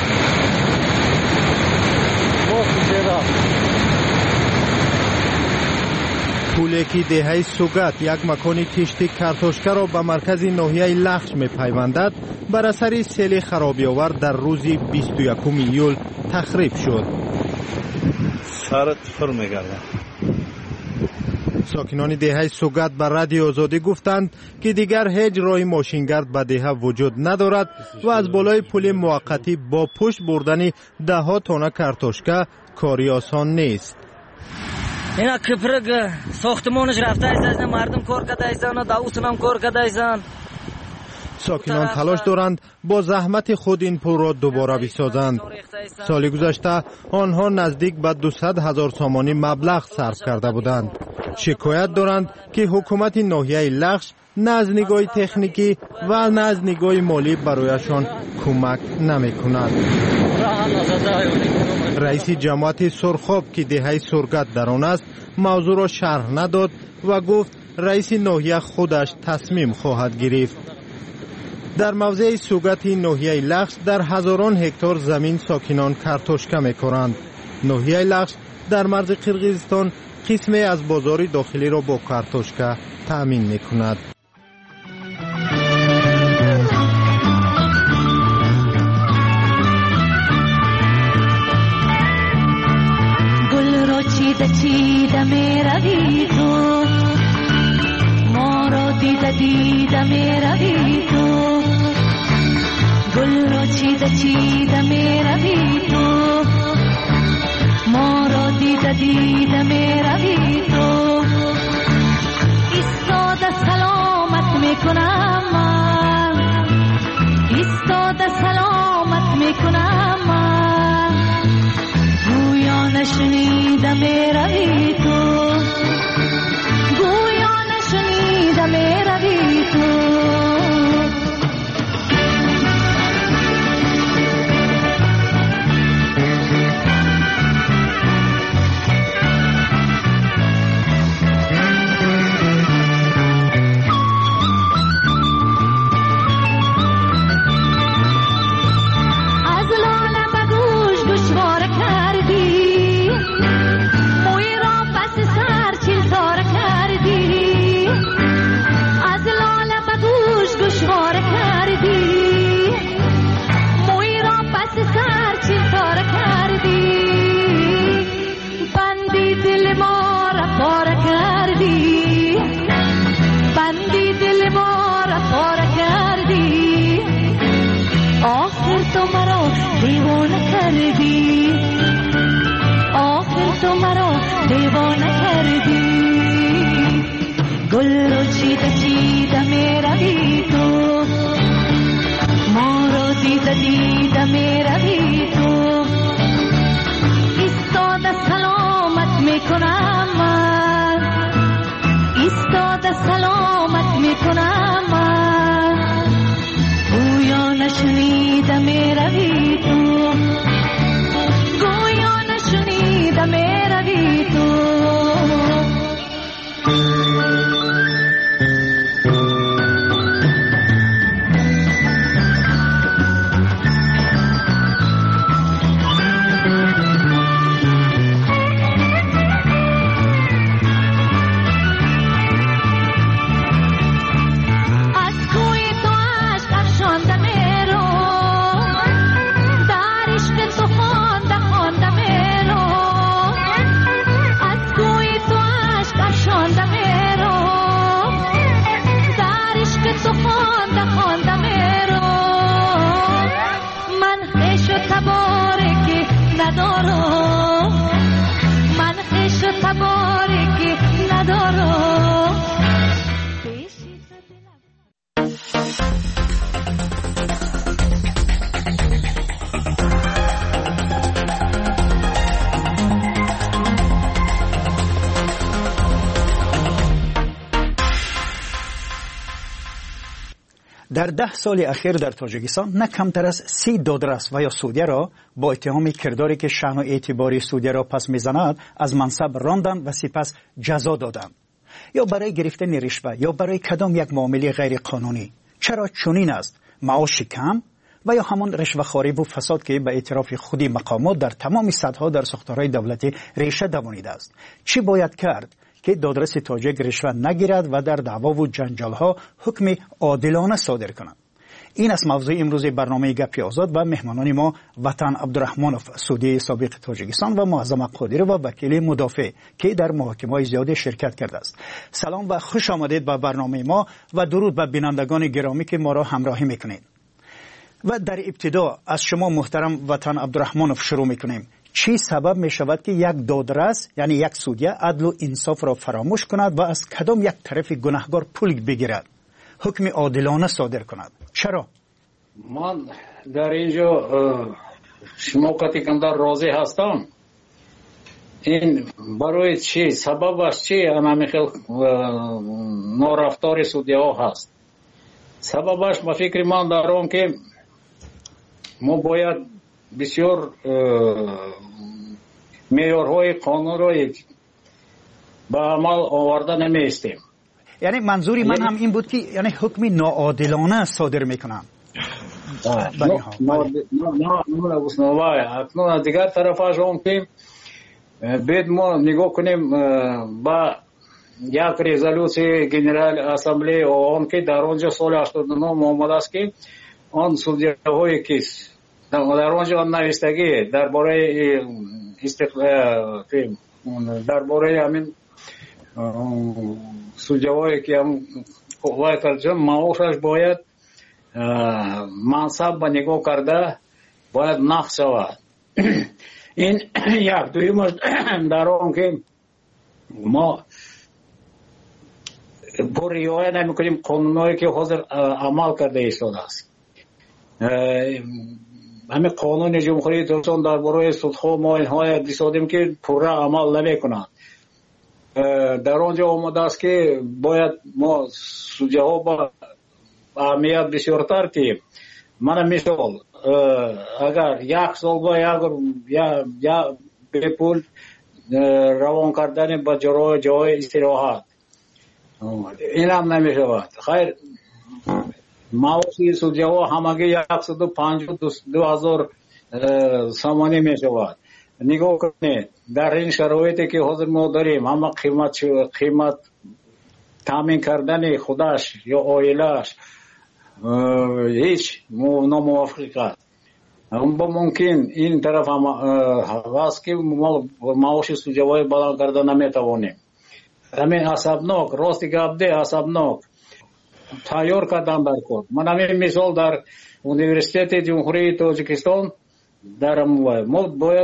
پولی که دهه سوگت یک مکان کشتی کارتوشکا را به مرکز ناحیه لخش می پیوندد بر اثر سیل خرابی آور در روز بیست و یکم ایول تخریب شد. سرت فر میگردم. ساکنان دهه سوگت به رادیو آزادی گفتند که دیگر هیچ راه ماشینگرد به دهه وجود ندارد و از بالای پل موقتی با پشت بردن ده ها تن کارتوشکا کاری آسان نیست. اینا کپرگ ساختمانش رفته ایستن، مردم کار کرده ایستن و داوسن هم کار کرده ایستن. ساکنان تلاش دارند با زحمت خود این پل را دوباره بسازند. سال گذشته آنها نزدیک به دویست هزار سامانی مبلغ صرف کرده بودند. شکایت دارند که حکومت ناحیه لخش نه از نگاه تکنیکی و نه از نگاه مالی برایشان کمک نمی کند. رئیس جماعت سرخاب که دهه سرگت در آن است موضوع را شرح نداد و گفت رئیس ناحیه خودش تصمیم خواهد گرفت. در موضع سوگت ناحیه لخش در هزاران هکتار زمین ساکنان کارتوشکا می‌کارند. ناحیه لخش در مرز قرقیزستان قسمی از بازار داخلی را با کارتوشکا تأمین می‌کند. گل را چیده چیده می‌روی تو، ما را دیده دیده می‌روی تو. گل را چیده چیده می‌روی تو، ما را دیده دیده می‌روی تو. ایستاده سلامت میکنم من، ایستاده سلامت میکنم من. گویا نشنیده می‌روی تو، گویا نشنیده می‌روی تو. گل چیده چیده می‌روی تو، ما را دیده دیده می‌روی تو. ایستاده سلامت میکنم من، ایستاده سلامت میکنم من. گویا نشنیده می‌روی تو، گویا نشنیده می‌روی تو. در ده سال اخیر در تاجیکستان نه کمتر از سی دادرس و یا سودیه را با اتهام کرداری که شأن و اعتباری سودیه را پس میزند از منصب راندند و سپس جزا دادند، یا برای گرفتن رشوه یا برای کدام یک معامله غیر قانونی. چرا چنین است؟ معاش کم و یا همون رشوه‌خواری و فساد که به اعتراف خودی مقامات در تمام سطح‌ها در ساختارهای دولتی ریشه دوانیده است. چی باید کرد که دادرس تاجیک رشوه نگیرد و در دعوا و جنجال‌ها حکم عادلانه صادر کند؟ این است موضوع امروز برنامه گپی آزاد و مهمانان ما وطن عبدالرحمانوف سودی سابق تاجیکستان و معظم قادری و وکیل مدافع که در محاکمه‌های زیادی شرکت کرده است. سلام و خوش آمدید به برنامه ما و درود به بینندگان گرامی که ما را همراهی میکنید. و در ابتدا از شما محترم وطن عبدالرحمانوف شروع میکنیم. چی سبب می شود که یک دادرس یعنی یک سودیه عدل و انصاف را فراموش کند و از کدام یک طرف گناهکار پول بگیرد، حکم عادلانه صادر کند؟ چرا؟ من در اینجا شما کتی کندر راضی هستم. این برای چی؟ سببش چی؟ همه خیلی نارفتار سودیه ها هست. سببش با فکر من دارم که ما باید بسیار معیارهای قانون را به عمل آورده نمیستیم. یعنی منظوری من هم این بود که یعنی حکم ناعادلانه صادر میکنم. نه نه نه اکنون دیگر طرفش هم که باید ما نگاه کنیم با یک رزولوسی جنرال اسمبلی آن که در آنجا سال هشتاد و نه آمده است که آن سودیه های که در آنجا آن نوشتگی درباره استقلال درباره همین سودیه هایی که هم قوای ترجم معاشش باید منصب به نگاه کرده باید نقص شود. این یک دویمش در آن که ما پر رعایت نمی‌کنیم قانونایی که حاضر عمل کرده ایستاده است. همین قانون جمهوری ترکستان درباره سودها ما اینها دیدیم که پوره عمل نمی‌کنند. در آنجا آمده است که باید ما سودیه ها با اهمیت بسیارتر که من مثال اگر یک سال با یا یا به پول روان کردن به جای جای استراحت این هم نمی شود. خیر معاشی سودیه ها همگی صد و پنجاه و دو هزار سامانی می شود. نگاه کنید در این شرایطی که حاضر ما داریم همه قیمت قیمت تامین کردن خودش یا عائله‌اش هیچ ناموافق است. با ممکن این طرف هم هست که ما معاش سودیه های بلند کرده نمیتوانیم. همین عصبناک راستی گپ ده عصبناک تیار کردن در کار. من همین مثال در انیورسیته جمهوری تاجیکستان در ما باید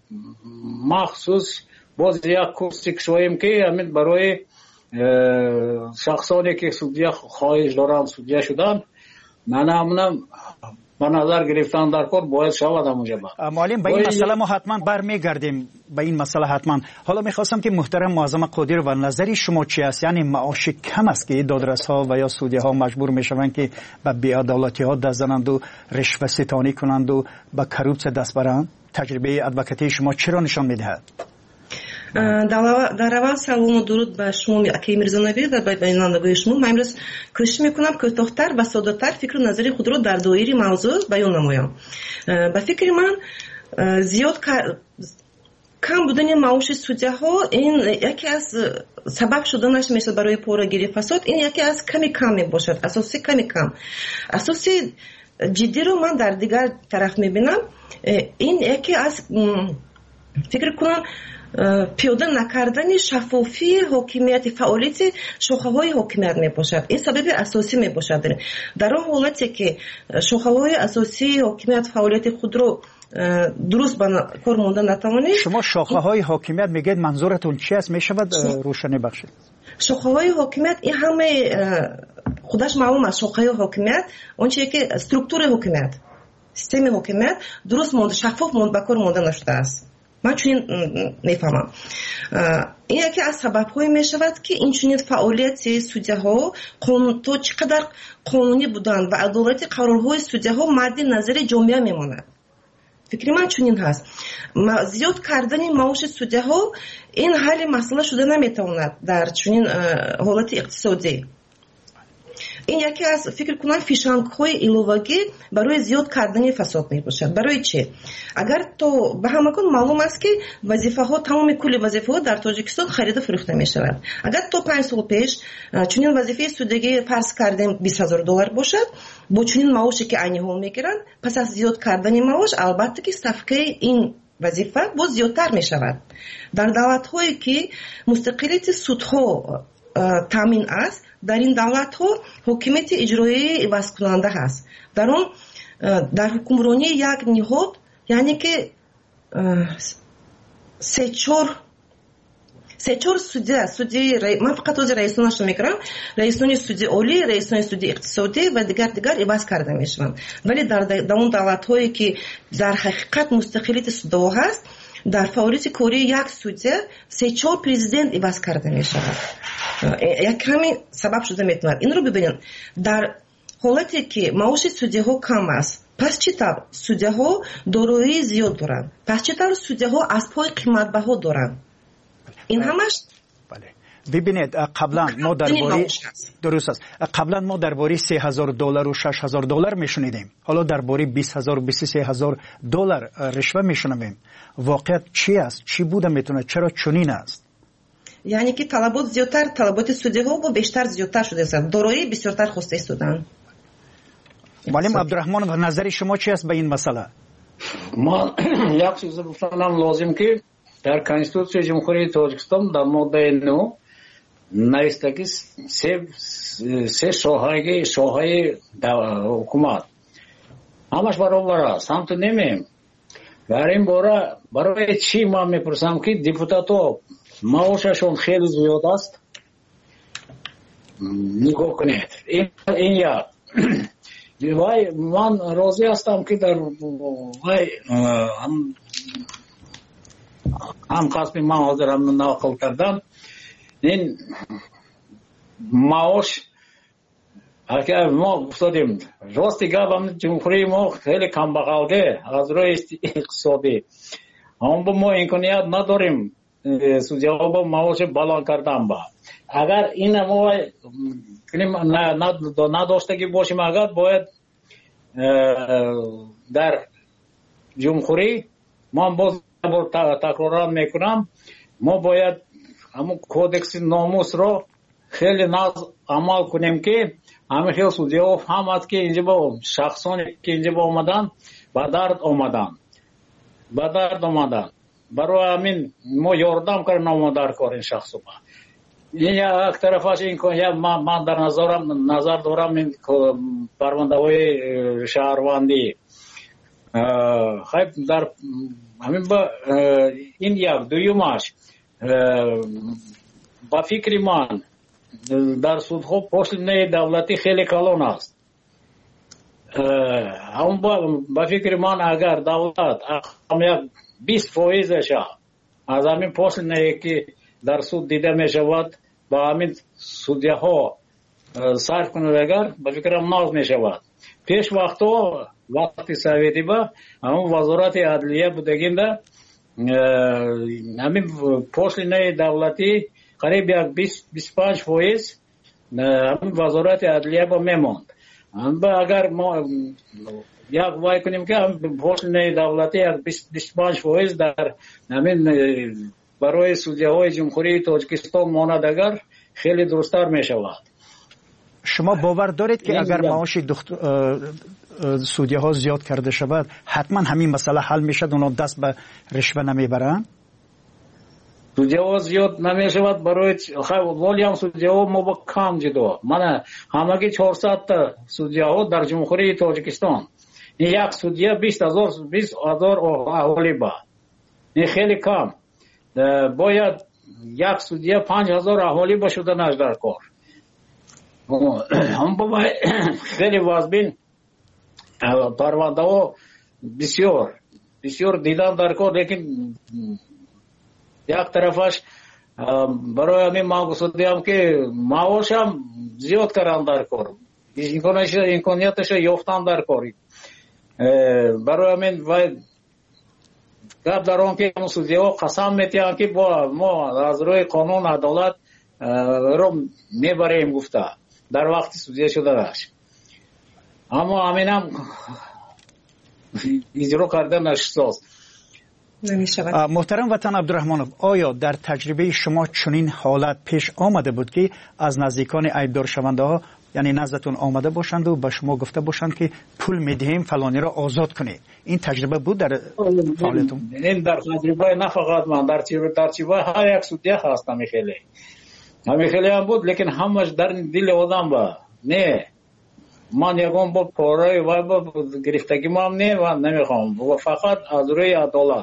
مخصوص باز یک کورسی کشویم که همین برای شخصانی که سودیه خواهش دارند سودیه شدن من همونم به نظر گرفتن در کار باید شود همونجا. معلم به این مسئله ما حتما برمیگردیم به این مسئله حتما. حالا میخواستم که محترم معظم قادر و نظری شما چی است؟ یعنی معاش کم است که دادرس ها و یا سودیه ها مجبور میشوند که به بی‌عدالتی ها دست زنند و رشوه ستانی کنند و به کروپس دست برند؟ تجربه ادوکاتی شما چرا نشان میدهد؟ در اول سلام و درود به شما اکی میرزانوی و به بینندگان شما. من امروز کوشش میکنم کوتاه‌تر و ساده‌تر فکر و نظری خود را در دایره موضوع بیان نمایم. به فکر من زیاد کم بودن معاش سودیه ها این یکی از سبب شدنش میشه برای پورگیری فساد. این یکی از کمی کم میباشد، اساسی کمی کم. اساسی جدی رو من در دیگر طرف میبینم. این یکی از فکر کنم پیاده نکردن شفافی حاکمیت فعالیت شاخه‌های حاکمیت میباشد. این سبب اساسی میباشد. در اون حالتی که شاخه‌های اساسی حاکمیت فعالیت خود رو درست به کار ماندن نتوانید. شما شاخه‌های حاکمیت میگید منظورتون چی است؟ میشود روشنی بخشید؟ شاخه‌های حاکمیت این همه خودش معلوم است. شاخه‌های حاکمیت اون چیزی که استرکتور حاکمیت سیستم حاکمیت درست ماند شفاف ماند به کار مانده نشده است. من چنین میفهمم. این یکی از سبب‌های میشود که این چنین فعالیت سودی‌ها تو چقدر قانونی بودند و عدالت قرارهای سودی‌ها مد نظر جامعه میماند. فکر من چنین هست. زیاد کردن معاش سودی‌ها این حل مسئله شده نمیتواند در چنین حالت اقتصادی. این یکی از فکر کنم فیشنگ‌های ایلوواگی برای زیاد کردن فساد میباشد. برای چی؟ اگر تو به همکن معلوم است که وظیفه ها تمام کل وظیفه ها در تاجیکستان خرید و فروخته میشود. اگر تو پنج سال پیش چنین وظیفه سودگی فرض کردیم بیست هزار دلار باشد، با چنین معاشی که عینی ها میگیرند، پس از زیاد کردن معاش البته که صفقه این وظیفه باز زیادتر میشود. در دولت هایی که مستقلیت سودها تامین است، در این دولت ها حکومت اجرایی عوض کننده هست. در اون در حکمرانی یک نهاد، یعنی که سه چهار سه چهار سودی سودی من فقط از رئیسانش میگم، رئیسان سودی عالی، رئیسان سودی اقتصادی و دیگر دیگر عوض کرده میشوند. ولی در در اون دولت هایی که در حقیقت مستقلیت سودها هست، در فعالیت کاری یک سودی سه چهار پرزیدنت عوض کرده میشود. یک کمی سبب شده میتواند. این رو ببینید، در حالتی که معاش سودی ها کم است، پس چطور سودی ها دارایی زیاد دارند؟ پس چطور سودی ها از پای قیمت بها دارند؟ این همش ببینید قبلا ما درباره درست است قبلا ما درباره سه هزار دلار و شش هزار دلار میشنیدیم، حالا درباره بیست هزار و بیست و سه هزار دلار رشوه میشنویم. واقعیت چی است؟ چی بوده میتونه؟ چرا چنین است؟ یعنی که طلبات زیادتر، طلبات سودی ها با بیشتر زیادتر شده است، دارایی بسیارتر خواسته استودن. معلم عبدالرحمن و نظر شما چی است به این مسئله؟ ما یک چیز بفرمایم لازم که در کنستیتوسیون جمهوری تاجیکستان در ماده نه نوشته که سه سه شاخه شاخه حکومت همش برابر است. هم تو نمیم در این باره برای چی ما میپرسم که دیپوتاتو معاششون خیلی زیاد است. نگاه کنید این این یا وای من راضی هستم که در وای هم هم قسمی من حاضرم نقل کردم این معاش اگر ما افتادیم راستی گفتم جمهوری ما خیلی کم بغلده از روی اقتصادی، هم با ما امکانیت نداریم سودی‌ها با معاش بالا کردن. با اگر این ما نداشتگی باشیم، اگر باید در جمهوری ما باز تکرار میکنم ما باید همون کودکس ناموس رو خیلی ناز عمل کنیم که همه خیلی سودی‌ها فهمد که اینجا با شخصانی که اینجا با آمدن با درد آمدن با درد آمدن برای همین ما یاردم کردیم ما در کار این شخص با این یک طرفش این که من, من در نظرم نظر دارم این پرونده های شهروندی خیلی در همین با این یک دویمش با فکر من در سودها پشت دولتی خیلی کلان است. هم با, با فکر من اگر دولت هم یک بیست فایزش از همین پشت که در سود دیده می شود با همین سودیه ها صرف کنه اگر با فکرم ناز می شود. پیش وقتا وقتی سویتی با همون وزارت عدلیه بودگیم ده همین پشت دولتی قریب یک بیست بیست و پنج فایز همین وزارت عدلیه با میماند. اگر ما یک وای کنیم که پشت دولتی یک بیست و پنج فایز در همین برای سودیه های جمهوری تاجیکستان ماند اگر خیلی درستر می شود. شما باور دارید که اگر معاش سودیه ها زیاد کرده شود حتما همین مسئله حل می شد، اونا دست به رشوه نمی برند؟ سودیه ها زیاد نمی شود برای ولی هم سودیه ها ما با کم جدا من همگی چهارصد تا سودیه ها در جمهوری تاجیکستان این یک سودیه بیست هزار بیست هزار اهالی با این خیلی کم. باید یک سودیه پنج هزار اهالی با شدنش در کار. هم باید خیلی وازبین پرونده ها بسیار بسیار دیدن در کار، لیکن یک طرفش برای همین ما گفتیم که معاش هم زیاد کردن در کار، امکانیتش یافتن در کاری. برای همین گپ در آن که سودیا قسم میتیان که با ما از روی قانون عدالت رو میبریم گفته در وقت سودیا شده داشت، اما همین هم اجرا کردن نشست. محترم وطن عبدالرحمنов، آیا در تجربه شما چنین حالت پیش آمده بود که از نزدیکان عیبدار شونده ها یعنی نزدتون آمده باشند و به شما گفته باشند که پول میدهیم فلانی را آزاد کنید؟ این تجربه بود در فعالیتون؟ این در تجربه نه فقط من، در تجربه هر یک سودیا هست. همین خیلی همین خیلی هم بود، لیکن همش در دل آدم با نه من یکم با پاره و با گرفتگی ما هم نه و نمیخوام و فقط از روی عدالت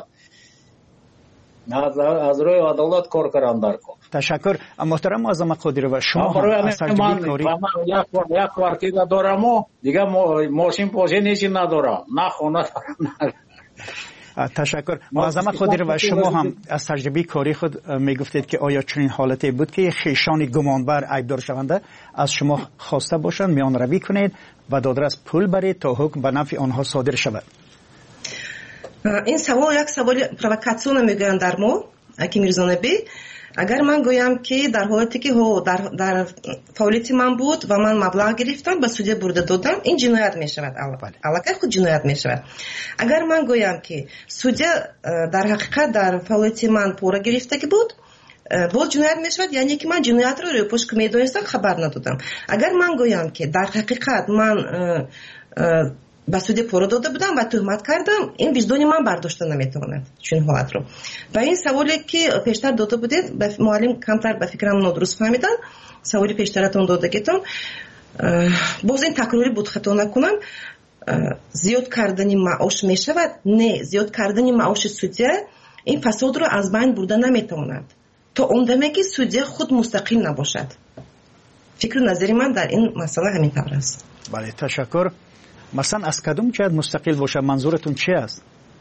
از روی عدالت کار کردن در کار. تشکر. محترم معظم قادری و شما هم از تجربه کاری یک کوارتیر دارم و دیگه ماشین پاشه نیچی ندارم، نه خونه دارم. تشکر. معظم قادری و شما هم از تجربه کاری خود میگفتید که آیا چنین حالتی بود که خیشان گمانبر عیبدار شونده از شما خواسته باشند میان روی کنید و دادرس پول برید تا حکم به نفع آنها صادر شود؟ این سوال یک سوال پرووکاسیون میگویند در ما اکی میرزانبی. اگر من گویم که در حالتی که در در فعالیت من بود و من مبلغ گرفتم به سودیا برده دادم، این جنایت می شود. البته خود جنایت می شود. اگر من گویم که سودیا در حقیقت در فعالیت من پول گرفته که بود، بود جنایت می شود، یعنی که من جنایت رو روی پشت میدونستم خبر ندادم. اگر من گویم که در حقیقت من با سودیا پول داده بودم و تهمت کردم، این وجدان من برداشته نمیتواند چون حالت رو. و این سوالی که پیشتر داده بودید به معلم کمتر به فکرم نادرست فهمیدن، سوالی پیشترتون داده گیتم باز این تکراری بود خطا نکنم. زیاد کردن معاش می شود؟ نه، زیاد کردن معاش سودیا این فساد رو از بین برده نمیتواند تا اون دمی که سودیا خود مستقیم نباشد. فکر نظری من در این مسئله همین طور است. بله تشکر. مثلا از کدوم جهت مستقل باشه؟ منظورتون چی است؟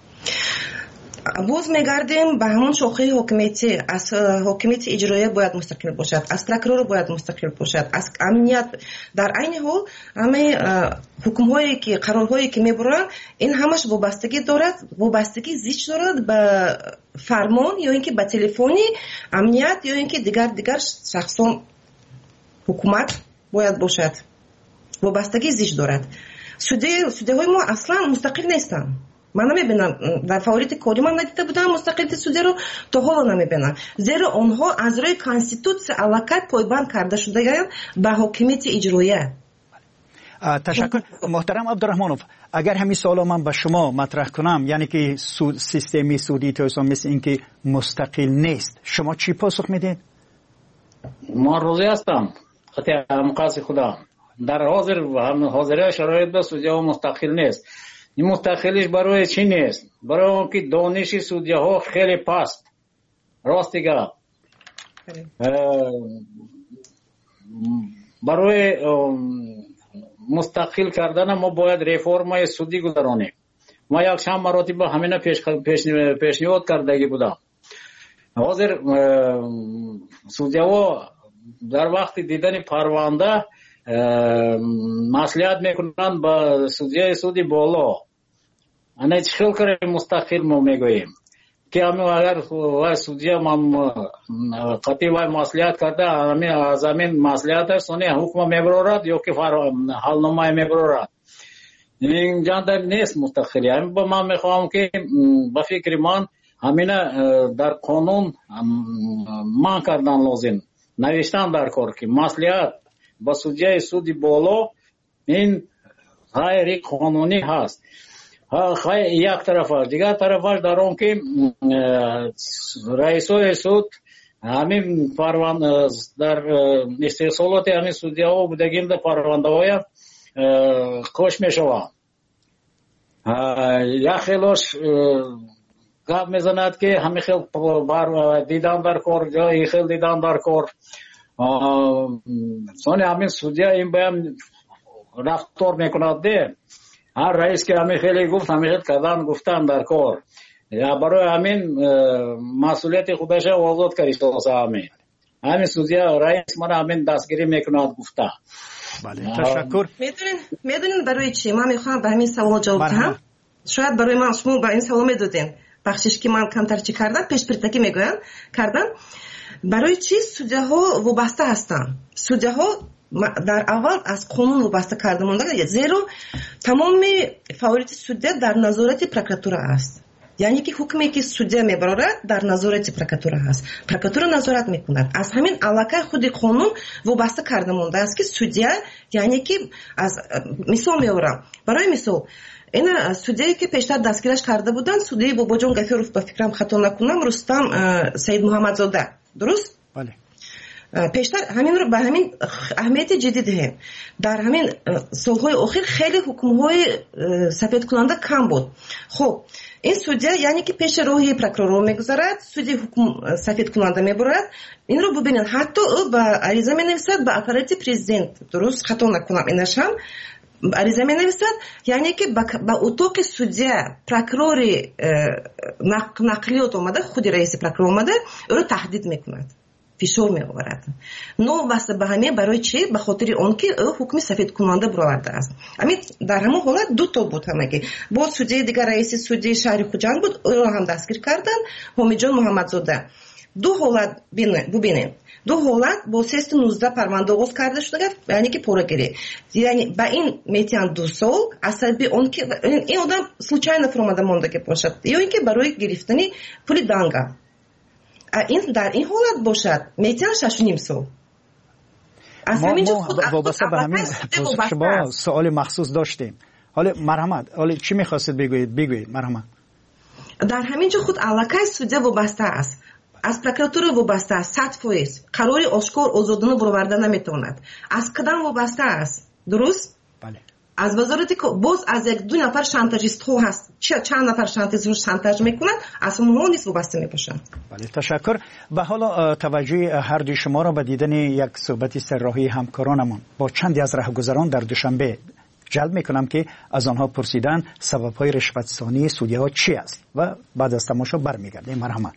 باز میگردیم به همون شاخه حکومتی. از حکومت اجرایی باید مستقل باشد، از پروکرور باید مستقل باشد، از امنیت. در عین حال همه حکم هایی که قرارهایی که میبرن این همش وابستگی دارد، وابستگی زیچ دارد به فرمان یا اینکه به تلفنی امنیت یا اینکه دیگر دیگر شخصان حکومت باید باشد. وابستگی زیچ دارد. سودی سودی های ما اصلا مستقل نیستن. من نمیبینم در فعالیت کاری من ندیده بودم مستقل سودی رو، تا حالا نمیبینم، زیرا آنها از روی کانستیتوسیون علاقه پایبند کرده شده به حکومت اجرایی. تشکر. محترم عبدالرحمنов، اگر همین سوال من به شما مطرح کنم، یعنی که سود سیستمی سودی توسان مثل این که مستقل نیست، شما چی پاسخ میدید؟ ما راضی هستم خطی مقاصد خدا در حاضر و هم حاضره شرایط به سودیا مستقل نیست. این مستقلیش برای چی نیست؟ برای اون که دانش سودیا ها خیلی پست. راست دیگه برای مستقل کردن ما باید ریفورم سودی گذرانیم. ما یک چند مراتب همینه پیش پیشنهاد کردگی بودم. حاضر سودیا ها در وقت دیدن پرونده مسئولیت میکنن با سودیا سودی بالا. انا چه خیلی کاری مستقل ما میگوییم که همین اگر سودیا ما قطعی وای مسئولیت کرده همین از همین مسئولیت سونی حکم میبرد یا که حالنامه میبرد. این جان نیست مستقلی. همین با من میخوام که با فکر من همین در قانون من کردن لازم، نوشتن در کار که مسئولیت با سودیا سودی بالا این غیر قانونی هست. یک طرف دیگر طرفش در اون که رئیس سود همین پرونده در استحصالات همین سودیا ها بودگیم در پرونده های کش می شود. یک خیلیش گپ میزند که همین خیل بر دیدن در کار جایی خیل دیدن در کار سانی همین سودیا این بایم رفتار میکند ده هر رئیس که همین خیلی گفت همیشه کردن گفتن در کار یا برای همین مسئولیت خودش آزاد کردی همین همین سودیا رئیس من همین دستگیری میکند گفته. بله تشکر. میدونین میدونین برای چی من میخوام به همین سوال جواب بدم. شاید برای من شما با این سوال میدادین بخشش که من کمتر چی کردم پیش پرتکی میگوین کردم. برای چی سودیاها وابسته هستن؟ سودیاها در اول از قانون وابسته کرده مونده زیرا تمام فعالیت سودیا در نظارت پروکراتور است. یعنی که حکمی که سودیا میبرد در نظارت پروکراتور است. پروکراتور نظارت میکند. از همین علاقه خود قانون وابسته کرده مونده است که سودیا یعنی که از مثال میورم برای مثال این سودیایی که پیشتر دستگیرش کرده بودن سودیای باباجان گفیروف به فکرم خطا نکنم رستم سید محمدزاده درست؟ بله. پیشتر همین رو به همین اهمیت جدید هم در همین سالهای اخیر خیلی حکمهای سفید کننده کم بود. خب این سودیا یعنی که پیش روحی پروکرور میگذارد سودی حکم سفید کننده میبرد این رو ببینید حتی او با عریضه مینویسد به اپارات پرزیدنت درست خطا نکنم اینش هم عریضه مینویسد یعنی که با اتاق سودیا پروکرور نقلیات اومده خود رئیس پروکرور اومده او رو تهدید میکند فشار میآورد. نو واسه به همین برای چی؟ به خاطر اون که او حکم سفید کننده برآورده است. همین در همون حالت دو تا بود همگی. با سودی دیگر رئیس سودی شهر خوجند بود او را هم دستگیر کردن حمیدجان محمدزاده. دو حالت ببینید دو حالت با سیست نوزده پرونده آغاز کرده شده یعنی که پورگیری یعنی با این میتیان دو سال اصلا اون که این آدم случайно فرامده مونده که باشد یا اینکه برای گرفتن پول دانگا این در این حالت باشد میتیان شش و نیم سال. از همینجا خود وابسته به همین شما سوال مخصوص داشتیم. حالا مرحمت حالا چی میخواستید بگویید بگویید مرحمت. در همینجا خود علاقه سودیا وابسته است. از پروکراتور وابسته است. صد فیصد قرار آشکار آزادانه برآورده نمیتواند. از کدام وابسته است؟ درست؟ بله. از وزارت باز از یک دو نفر شانتاژیست ها هست. چه چند نفر شانتاژ شانتاژ میکنند؟ از اونها نیست وابسته میباشند. بله تشکر. و حالا توجه هر دوی شما را به دیدن یک صحبت سرراهی همکارانمون با چندی از راهگذران در دوشنبه جلب میکنم که از آنها پرسیدن سبب‌های رشوت‌ستانی سودی‌ها چی است و بعد از تماشا برمیگردیم. مرحمت.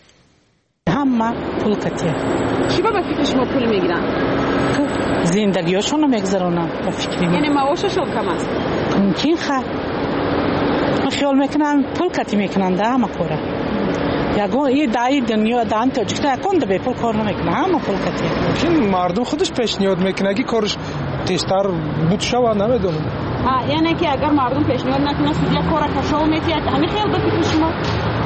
همه پول کتیه. چی با فکر شما پول میگیرن؟ زندگیشون رو میگذرونن با فکر من. یعنی معاششون کم است؟ ممکن خیر. من خیال میکنم پول کتی میکنن ده همه کوره. یگو این دایی دنیا دان تاجیکستان کنده به پول کار نمیکنه همه پول کتیه. ممکن مردم خودش پیشنهاد میکنه که کارش تیزتر بود شود نمیدونم. یعنی که اگر مردم پیشنهاد نکنه سودیا کار کشو میتید همین خیال با فکر شما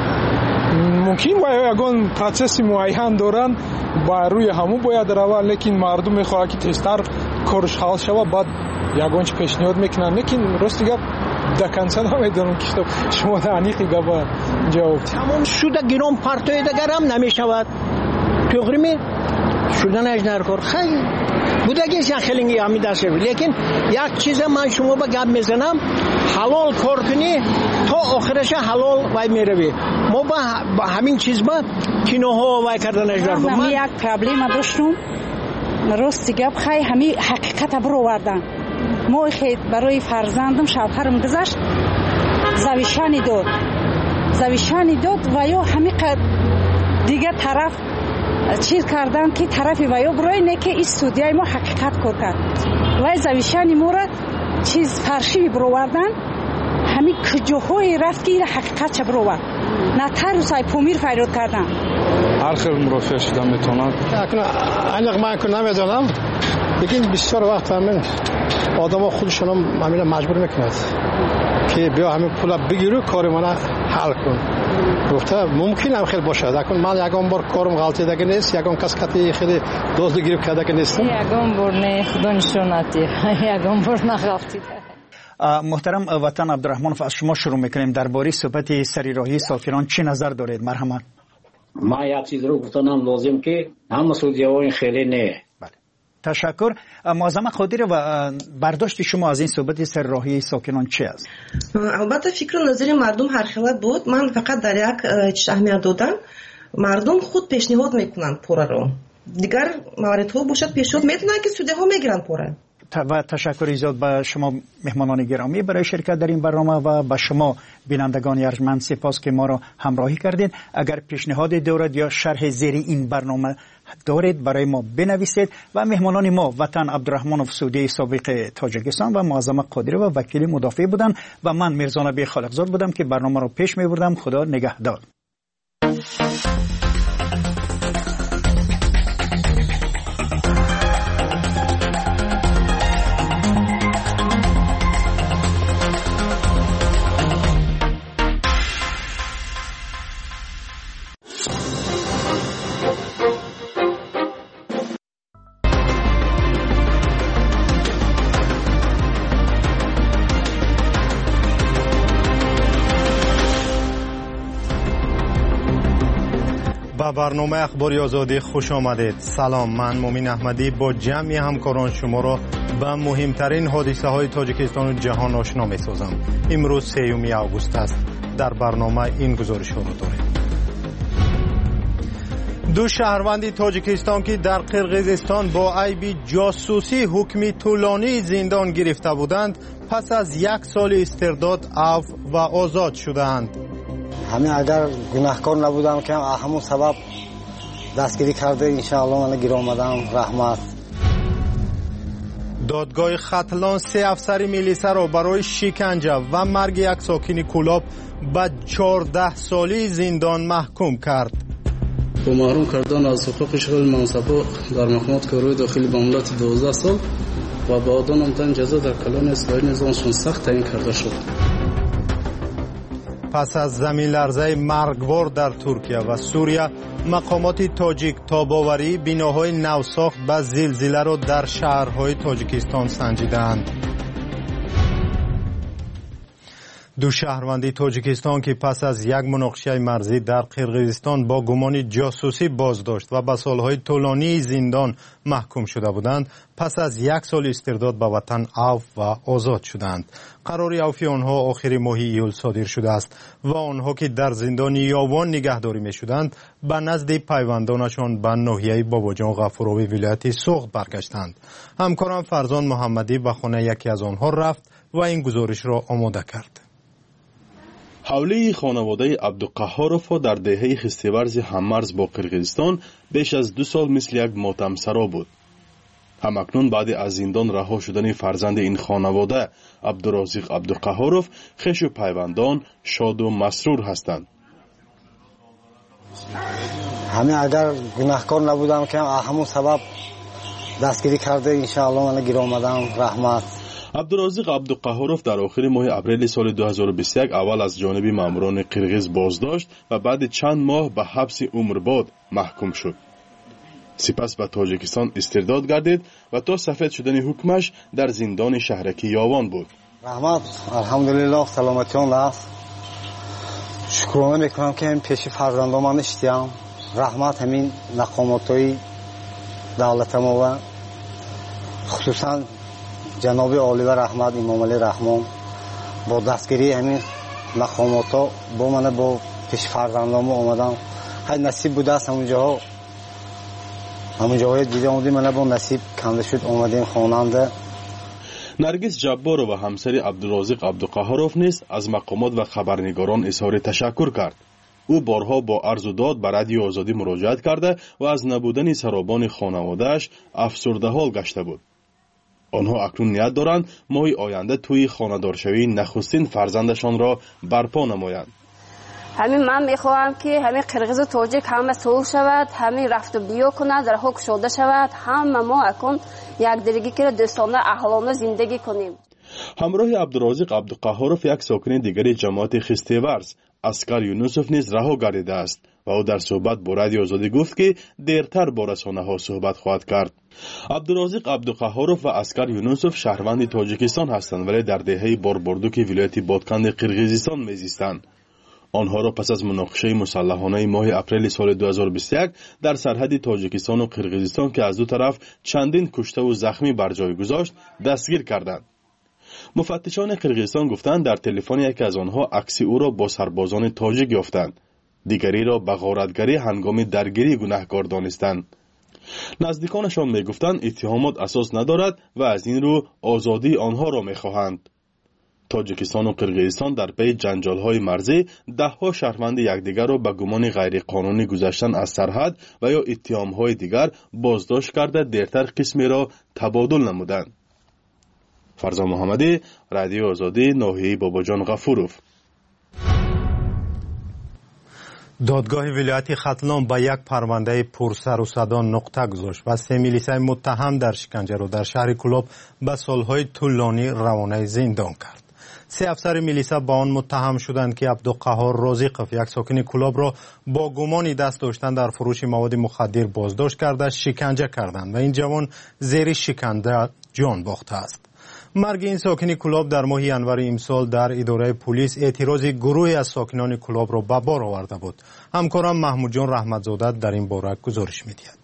ممکن باید اگه پروسس معین دارن با روی همون باید روه لیکن مردم میخواه که تیزتر کارش حال شود بعد یگانچه پیشنهاد میکنن لیکن راستی گپ دکنسه نمیدونم که شما دعنیقی گپ جواب تمام شده گیرم پرتوی دگر هم نمیشود توقری می شدن اجنر کار خیلی بوده که خیلی همی دست شد لیکن یک چیز من شما با گپ میزنم حلال کار کنی تا آخرش حلال وای میروی ما با همین چیز با کینوها وای کردن اجرا کنم من یک پرابلم داشتم راستی گپ خیلی همین حقیقت برو وردن ما خیلی برای فرزندم شوهرم گذاشت زویشانی داد زویشانی داد و یا همین دیگه طرف چیز کردن که طرفی و یا برای نه که این سودیای ما حقیقت کار کرد و زویشانی مورد چیز فرشی برو وردن همین کجاهای رفت که این حقیقت چه برو ورد نه تر سای پومیر فریاد کردن هر خیلی مرافع شدن میتونن اکنون اینق من که نمیدونم لیکن بسیار وقت همین آدم ها خودشون هم مجبور میکند که بیا همین پول بگیرو کاری من حل کن گفته ممکن هم خیلی باشد اکنون من یکم بار کارم غلطی دیگه نیست یکم کس کتی خیلی دوست گریب کرده که نیستم یکم بار نه خدا نشوناتی یکم بار نغلطی محترم وطن عبدالرحمن از شما شروع میکنیم درباره صحبت سریراهی ساکنان چی نظر دارید مرحمت؟ من یک چیز رو گفتنم لازم که همه سودی‌ها خیلی نه. بله تشکر. معظم قادری و برداشت شما از این صحبت سرراهی ساکنان چی است؟ البته فکر و نظر مردم هر خیلی بود. من فقط در یک چیز اهمیت دادم مردم خود پیشنهاد میکنن پوره رو دیگر موارد ها باشد پیشنهاد میدونن که سودی‌ها میگیرن پوره و تشکر زیاد به شما مهمانان گرامی برای شرکت در این برنامه و به شما بینندگان ارجمند سپاس که ما را همراهی کردید. اگر پیشنهاد دارید یا شرح زیر این برنامه دارید برای ما بنویسید. و مهمانان ما وطن عبدالرحمن افسودی سابق تاجیکستان و معظم قادری و وکیل مدافع بودند و من میرزا نبی خالقزاد بودم که برنامه را پیش میبردم. خدا نگهدار. برنامه اخباری آزادی خوش آمدید. سلام، من مومین احمدی با جمعی همکاران شما را به مهمترین حادثه های تاجیکستان و جهان آشنا می سازم. امروز سیوم آگوست است. در برنامه این گزارش ها را داریم. دو شهروند تاجیکستان که در قرقیزستان با عیب جاسوسی حکم طولانی زندان گرفته بودند پس از یک سال استرداد عفو و آزاد شدند. همین اگر گناهکار نبودم که همون سبب دستگیری کرده انشاءالله من گیر آمدم. رحمت. دادگاه ختلان سه افسر میلیسا را برای شکنجه و مرگ یک ساکن کلاب به چهارده سالی زندان محکوم کرد. با محروم کردن از حقوق شغل منصبا در محکمات کارهای داخلی به مدت دوازده سال و با دادن تن جزا در کلان اسرائیل نظامشون سخت تعیین کرده شد. پس از زمین لرزه مرگبار در ترکیه و سوریه مقامات تاجیک تاباوری بناهای نوساخت به زلزله را در شهرهای تاجیکستان سنجیدند. دو شهروند تاجیکستان که پس از یک مناقشه مرزی در قرقیزستان با گمان جاسوسی بازداشت و به سالهای طولانی زندان محکوم شده بودند پس از یک سال استرداد به وطن عفو و آزاد شدند. قرار عفو آنها آخر ماه ایول صادر شده است و آنها که در زندان یاوان نگهداری می شدند به نزد پیوندانشان به ناحیه باباجان غفورآبی ولایت سوخت برگشتند. همکارم فرزان محمدی به خانه یکی از آنها رفت و این گزارش را آماده کرد. حوله خانواده عبدالقهاروف در دهه خستیورز هممرز با قرقیزستان بیش از دو سال مثل یک ماتم سرا بود. همکنون بعد از زندان رها شدن فرزند این خانواده عبدالرازق عبدالقهاروف خویش و پیوندان شاد و مسرور هستند. همین اگر گناهکار نبودم که همون سبب دستگیری کرده انشاءالله من گیر آمدم. رحمت. عبدالرازق عبدالقهاروف در آخر ماه اپریل سال دو هزار و بیست و یک اول از جانب ماموران قرقیز بازداشت و بعد چند ماه به حبس عمرباد محکوم شد. سپس به تاجیکستان استرداد گردید و تا سفید شدن حکمش در زندان شهرکی یاوان بود. رحمت. الحمدلله سلامتیان است. شکرانه میکنم که این پیش فرزندان من اشتیام. رحمت همین مقاماتای دولت ما و خصوصا جناب عالی و رحمت امام علی رحمان با دستگیری همین مقامات ها با من با پیش فرزندان آمدم. های نصیب بوده است همون جاها همون جاهای دیده آمدیم من با نصیب کنده شد آمدیم خواننده. نرگس جبار و همسر عبدالرازق عبدالقهاروف نیز از مقامات و خبرنگاران اظهار تشکر کرد. او بارها با عرض و داد به رادیو آزادی مراجعت کرده و از نبودن سرابان خانواده‌اش افسرده حال گشته بود. آنها اکنون نیت دارند ماه آینده توی خانه‌دارشوی نخستین فرزندشان را برپا نمایند. همین من میخواهم که همین قرقیز و تاجیک همه صلح شود، همین رفت و بیا کند، رها گشوده شود، همه ما اکنون یک دیگری که دوستانه اهلانه زندگی کنیم. همراه عبدالرازق عبدالقهاروف یک ساکن دیگری جماعت خستیورز اسکر یونوسف نیز رها گردیده است و او در صحبت با رادیو آزادی گفت که دیرتر با رسانه‌ها صحبت خواهد کرد. عبدالرازق عبدالقهاروف و اسکر یونوسف شهروند تاجیکستان هستند ولی در دهه بارباردوک ولایت بادکند قرقیزستان میزیستند. آنها را پس از مناقشه مسلحانه ماه اپریل سال دو هزار و بیست و یک در سرحد تاجیکستان و قرقیزستان که از دو طرف چندین کشته و زخمی بر جای گذاشت دستگیر کردند. مفتشان قرقیزستان گفتند در تلفن یکی از آنها عکس او را با سربازان تاجیک یافتند. دیگری را به غارتگری هنگام درگیری گناهکار دانستند. نزدیکانشان میگفتند اتهامات اساس ندارد و از این رو آزادی آنها را میخواهند. تاجیکستان و قرقیزستان در پی جنجال‌های مرزی ده‌ها شهروند یکدیگر را به گمان غیرقانونی گذشتن از سرحد و یا اتهام‌های دیگر بازداشت کرده دیرتر قسمی را تبادل نمودند. فرزا محمدی، رادیو آزادی، ناحیه باباجان غفوروف. دادگاه ولایت ختلان با یک پرونده پرسر و صدا نقطه گذاشت و سه میلیسای متهم در شکنجه را در شهر کلوب به سالهای طولانی روانه زندان کرد. سه افسر میلیسا با آن متهم شدند که عبدالقهار رازقوف یک ساکن کلوب را با گمانی دست داشتن در فروش مواد مخدر بازداشت کرده شکنجه کردند و این جوان زیر شکنجه جان باخته است. مرگ این ساکن کلوب در ماه ینور امسال در اداره پلیس اعتراض گروهی از ساکنان کلوب را به بار آورده بود. همکارم محمود جان رحمتزاده در این باره گزارش می‌دهد.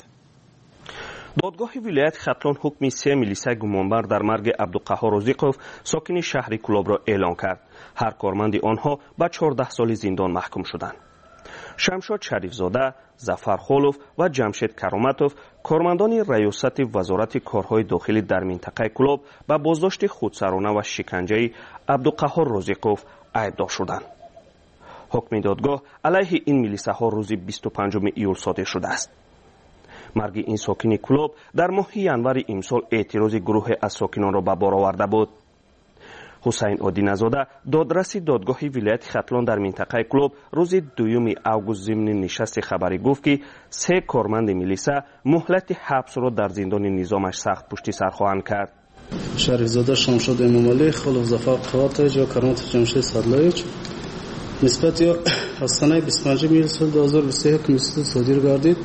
دادگاه ولایت ختلان حکم سه میلیسای گمانبر در مرگ عبدالقهار رازقوف ساکن شهر کلوب را اعلان کرد. هر کارمند آنها به چهارده سال زندان محکوم شدند. شمشاد شریفزاده، ظفر خولوف و جمشید کرامتوف کارمندان ریاست وزارت کارهای داخلی در منطقه کلوب به بازداشت خودسرانه و شکنجه عبدالقهار رازقوف ایبدار شدند. حکم دادگاه علیه این میلیساها روز بیست و پنجم ایول صادر شده است. مرگ این ساکن کلوب در ماه ینور امسال اعتراض گروه از ساکنان را به بار آورده بود. حسین آدین‌زاده دادرس دادگاه ولایت ختلان در منطقه کلوب روز دوم اوگوست ضمن نشست خبری گفت که سه کارمند میلیسا مهلت حبس را در زندان نظامش سخت پشتی سر خواهند کرد. شریفزاده شمشاد امامعلی، خلوف ظفر قواتویچ و کرامت جمشید صدلایچ نسبت یا از سنه بیست و پنجم ایول سال دو هزار و بیست و یک کمیسیون صادر گردید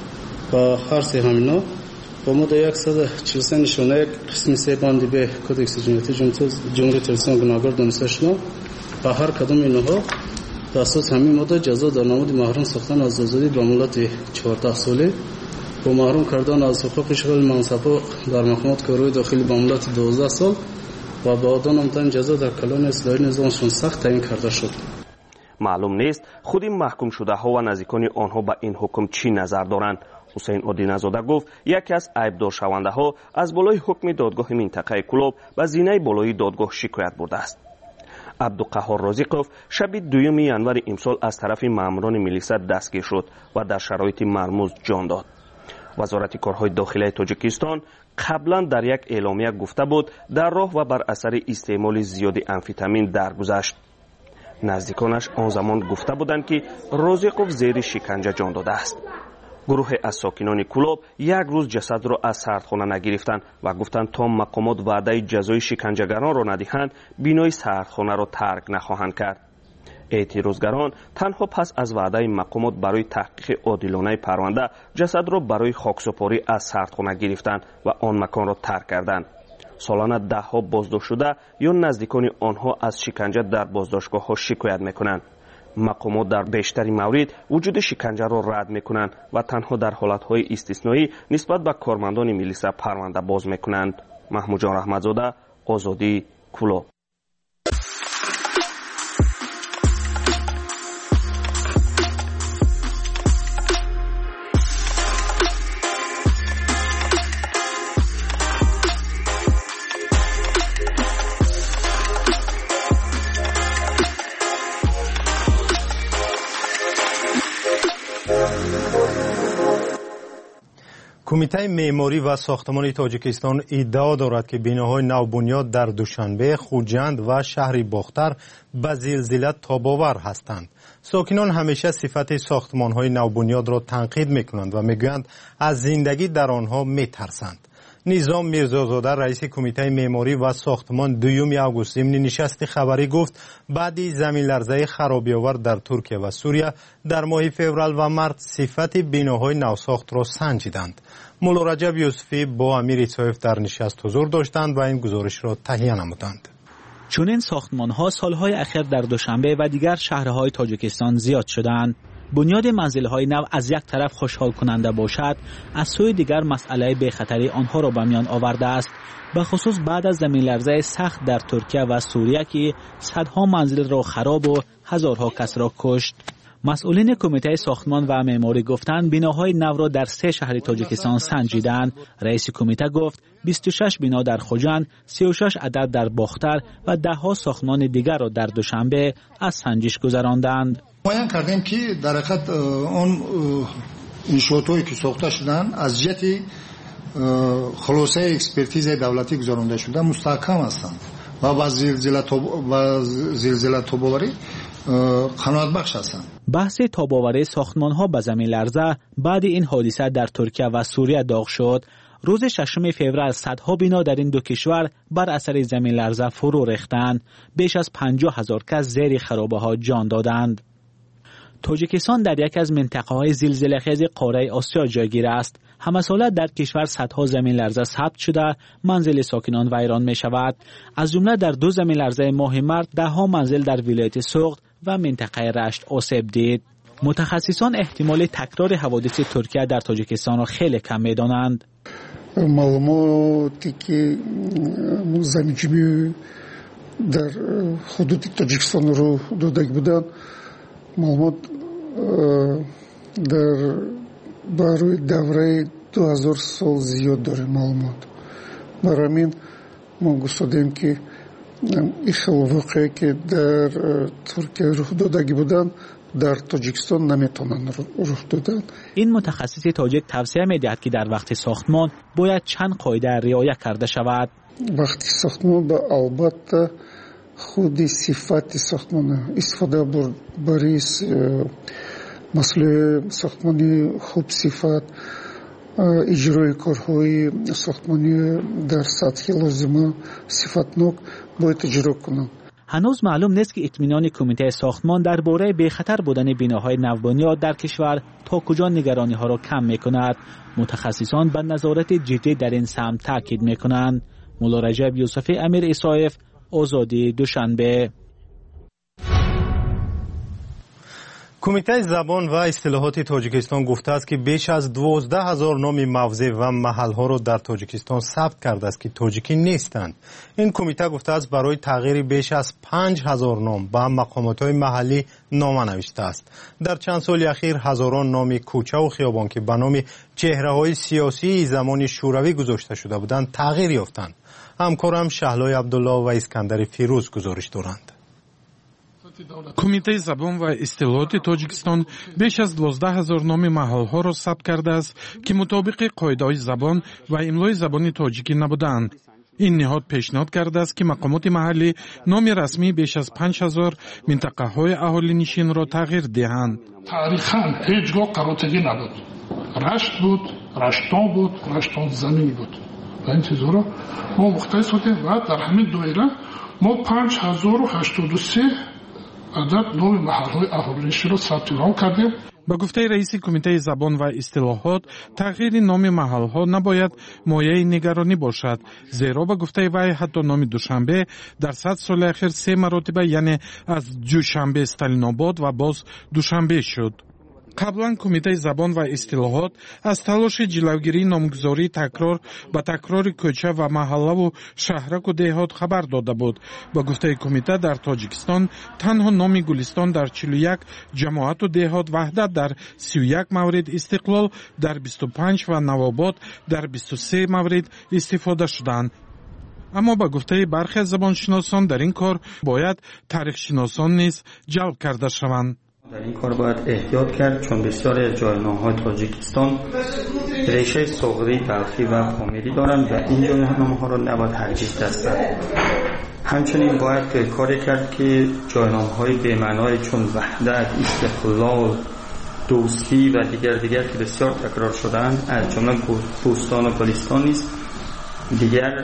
و هر سه همینا با ماده صد و چهل و سه نشانه قسم سه بندی به کدکس جنایتی جمهوری تروریستی گناهکار دانسته شده و هر کدام اینها در اساس همین ماده جزا در نماد محروم ساختن از آزادی به مدت چهارده ساله و محروم کردن از حقوق اشغال منصب در محکمات کارهای داخلی به مدت دوازده سال و به آدان امتن جزا در کلان اصلاحی نظامشون سخت تعیین کرده شد. معلوم نیست خود این محکوم شده ها و نزدیکان آنها به این حکم چی نظر دارند. حسین آدین‌زاده گفت یکی از ایبدار شونده ها از بالای حکم دادگاه منطقه کلوب به زینه بالای دادگاه شکایت برده است. عبدالقهار رازقوف شب دوم ینور امسال از طرف ماموران میلیسا دستگیر شد و در شرایط مرموز جان داد. وزارت کارهای داخلی تاجیکستان قبلا در یک اعلامیه گفته بود در راه و بر اثر استعمال زیاد امفتامین درگذشت. نزدیکانش آن زمان گفته بودند که رازقوف زیر شکنجه جان داده است. گروه از ساکنان کلوب یک روز جسد را از سردخانه نگرفتند و گفتند تا مقامات وعده جزای شکنجهگران را ندهند بینای سردخانه را ترک نخواهند کرد. اعتراضگران تنها پس از وعده مقامات برای تحقیق عادلانه پرونده جسد را برای خاکسپاری از سردخانه گرفتند و آن مکان را ترک کردند. سالانه ده ها بازداشت شده یا نزدیکان آنها از شکنجه در بازداشتگاه ها شکایت میکنند. مقامات در بیشتری مورد وجود شکنجه را رد میکنند و تنها در حالتهای استثنایی نسبت به کارمندان میلیسا پرونده باز میکنند. محمود جان رحمتزاده، آزادی، کلوب. کمیته معماری و ساختمان تاجیکستان ادعا دارد که بناهای نوبنیاد در دوشنبه، خوجند و شهر باختر به زلزله تاب‌آور هستند. ساکنان همیشه صفت ساختمان‌های نوبنیاد را تنقید می‌کنند و می‌گویند از زندگی در آنها می‌ترسند. نظام میرزازاده رئیس کمیته معماری و ساختمان دوم اوگوست ضمن نشست خبری گفت بعد زمین لرزه خرابی‌آور در ترکیه و سوریه در ماه فوریه و مارس صفت بناهای نوساخت را سنجیدند. مولا رجب یوسفی با امیر صایف در نشست حضور داشتند و این گزارش را تهیه نمودند. چون این ساختمان‌ها سالهای اخیر در دوشنبه و دیگر شهرهای تاجیکستان زیاد شدند، بنیاد منزل‌های نو از یک طرف خوشحال کننده باشد، از سوی دیگر مسئله بی‌خطری آنها را به میان آورده است، به خصوص بعد از زمین لرزه سخت در ترکیه و سوریه که صدها منزل را خراب و هزارها کس را کشت. مسئولین کمیته ساختمان و معماری گفتند بیناهای نو را در سه شهر تاجیکستان سنجیدند. رئیس کمیته گفت بیست و شش بنا در خوجند، سی و شش عدد در باختر و ده ها ساختمان دیگر را در دوشنبه از سنجش گذراندند. معین کردیم که در حقیقت اون انشاءاتی که ساخته شدن از جهت خلاصه اکسپرتیز دولتی گذرانده شده مستحکم هستند و با زلزله و زلزله تاب‌آوری قناعت بخش هستند. بحث تاب‌آوری ساختمان‌ها به زمین لرزه بعد این حادثه در ترکیه و سوریه داغ شد. روز ششم فوریه صدها بنا در این دو کشور بر اثر زمین لرزه فرو ریختند. بیش از پنجاه هزار کس زیر خرابه‌ها جان دادند. تاجیکستان در یک از منطقه‌های زلزله‌خیز قاره آسیا جایگیر است. همه ساله در کشور صدها زمین لرزه ثبت شده، منزل ساکنان ویران می شود. از جمله در دو زمین لرزه ماه مارس ده ها منزل در ولایت سوخت و منطقه رشت آسیب دید. متخصصان احتمال تکرار حوادث ترکیه در تاجیکستان را خیلی کم می دانند. معلوماتی که زمینجویی در حدود تاجیکستان رو داده بودند، معلومات در برای دوره دو هزار سال زیاد داره معلومات. برای همین ما گفتیم که این خیلی واقعی که در ترکیه رخ داده بودن در تاجیکستان نمیتونن رخ دادن. این متخصص تاجیک توصیه میدهد که در وقت ساختمان باید چند قاعده رعایت کرده شود. وقتی ساختمان با البته خود صفات ساختمان استفاده برای مسئله ساختمانی خوب صفت، اجرای کارهای ساختمانی در سطح لازمه صفتناک باید اجرا کنند. هنوز معلوم نیست که اطمینان کمیته ساختمان درباره بی‌خطر بودن بناهای نوبنیاد در کشور تا کجا نگرانی ها را کم می‌کند. متخصصان به نظارت جدی در این سمت تاکید می‌کنند. مولا رجب یوسفی امیر اسایف، آزادی، دوشنبه. کمیته زبان و اصطلاحات تاجیکستان گفته است که بیش از دوازده هزار نام موضع و محل‌ها را در تاجیکستان ثبت کرده است که تاجیکی نیستند. این کمیته گفته است برای تغییر بیش از پنج هزار نام به مقامات‌های محلی نامه نوشته است. در چند سال اخیر هزاران نام کوچه و خیابان که به نام چهره‌های سیاسی زمان شوروی گذاشته شده بودند تغییر یافتند. همکارم شهلای عبدالله و اسکندر فیروز گزارش دارند. کمیته زبان و اصطلاحات تاجیکستان بیش از دوازده هزار نام محل‌ها را ثبت کرده است که مطابق قاعده‌های زبان و املای زبان تاجیکی نبودند. این نهاد پیشنهاد کرده است که مقامات محلی نام رسمی بیش از پنج هزار منطقه‌های اهالی نشین را تغییر دهند. تاریخاً هیچگاه قراتگی نبود. رشت بود، رشتان بود، رشتان زمین بود. و این چیزها ما مختص بودیم و در همین دایره ما پنج هزار و هشتاد و سه عدد نام محل‌های اهالی نشین را ثبت نام کردیم. با گفته رئیس کمیته زبان و اصطلاحات تغییر نام محل‌ها نباید مایه نگرانی باشد، زیرا با گفته وی حتی نام دوشنبه در صد سال اخیر سه مرتبه یعنی از جوشنبه استالین‌آباد و باز دوشنبه شد. قبلا کمیته زبان و اصطلاحات از تلاش جلوگیری نامگذاری تکرار به تکرار کوچه و محله و شهرک و دهات خبر داده بود. با گفته کمیته در تاجیکستان تنها نام گلستان در چهل و یک، جماعت و دهات وحدت در سی و یک مورد، استقلال در بیست و پنج و نواباد در بیست و سه مورد استفاده شدند. اما با گفته برخی زبانشناسان در این کار باید تاریخ شناسان نیز جلب کرده شوند. در این کار باید احتیاط کرد، چون بسیاری از جایگاه‌های تاجیکستان ریشه صغری، بلخی و پامیری دارند و این جایگاه‌ها را نباید هرگز دست زد. همچنین باید کاری کرد که جایگاه‌های بی‌معنای چون وحدت، استقلال، دوستی و دیگر دیگر که بسیار تکرار شدند، از جمله بوستان و گلستان نیز دیگر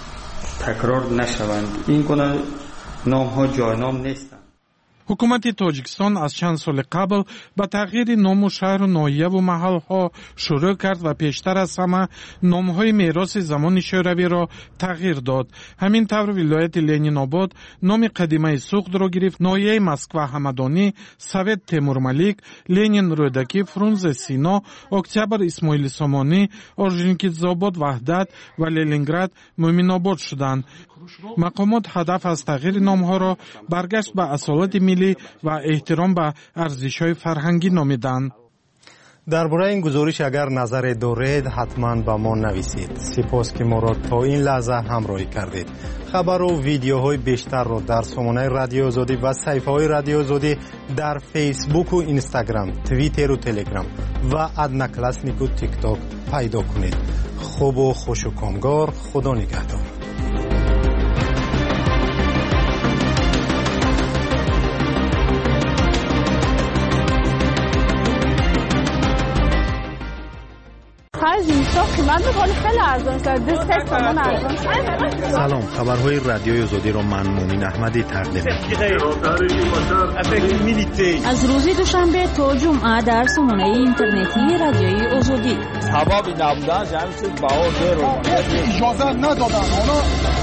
تکرار نشوند. این گونه نام‌ها جایگاه نیستند. حکومت تاجیکستان از چند سال قبل به تغییر نام و شهر و ناحیه و محل‌ها شروع کرد و پیشتر از همه نام‌های میراث زمان شوروی را تغییر داد. همین طور ولایت لنین آباد نام قدیمی سوخت را گرفت، ناحیه مسکو همدانی، سوت تیمورملیک، لنین رودکی، فرونزه سینا، اکتبر اسماعیل سامانی، اورژنیکیدزآباد وحدت و لنینگراد مومن آباد شدند. مقامات هدف از تغییر نام‌ها را برگشت به اصالت ملی ملی و احترام به ارزش‌های فرهنگی نامیدند. درباره این گزارش اگر نظر دارید حتما با ما نویسید. سپاس که ما را تا این لحظه همراهی کردید. خبر و ویدیوهای بیشتر را در سامانه رادیو آزادی و صفحه های رادیو آزادی در فیسبوک و اینستاگرام، توییتر و تلگرام و ادناکلاسنیک و تیک تاک پیدا کنید. خوب و خوش و کامگار. خدا نگهدار. سلام، خبرهای رادیوی آزادی را من مومن احمدی تقدیم می‌کنم. از روز دوشنبه تا جمعه در سامانه اینترنتی رادیوی آزادی. سبب نبودن جمعیت بهار اجازه ندادن.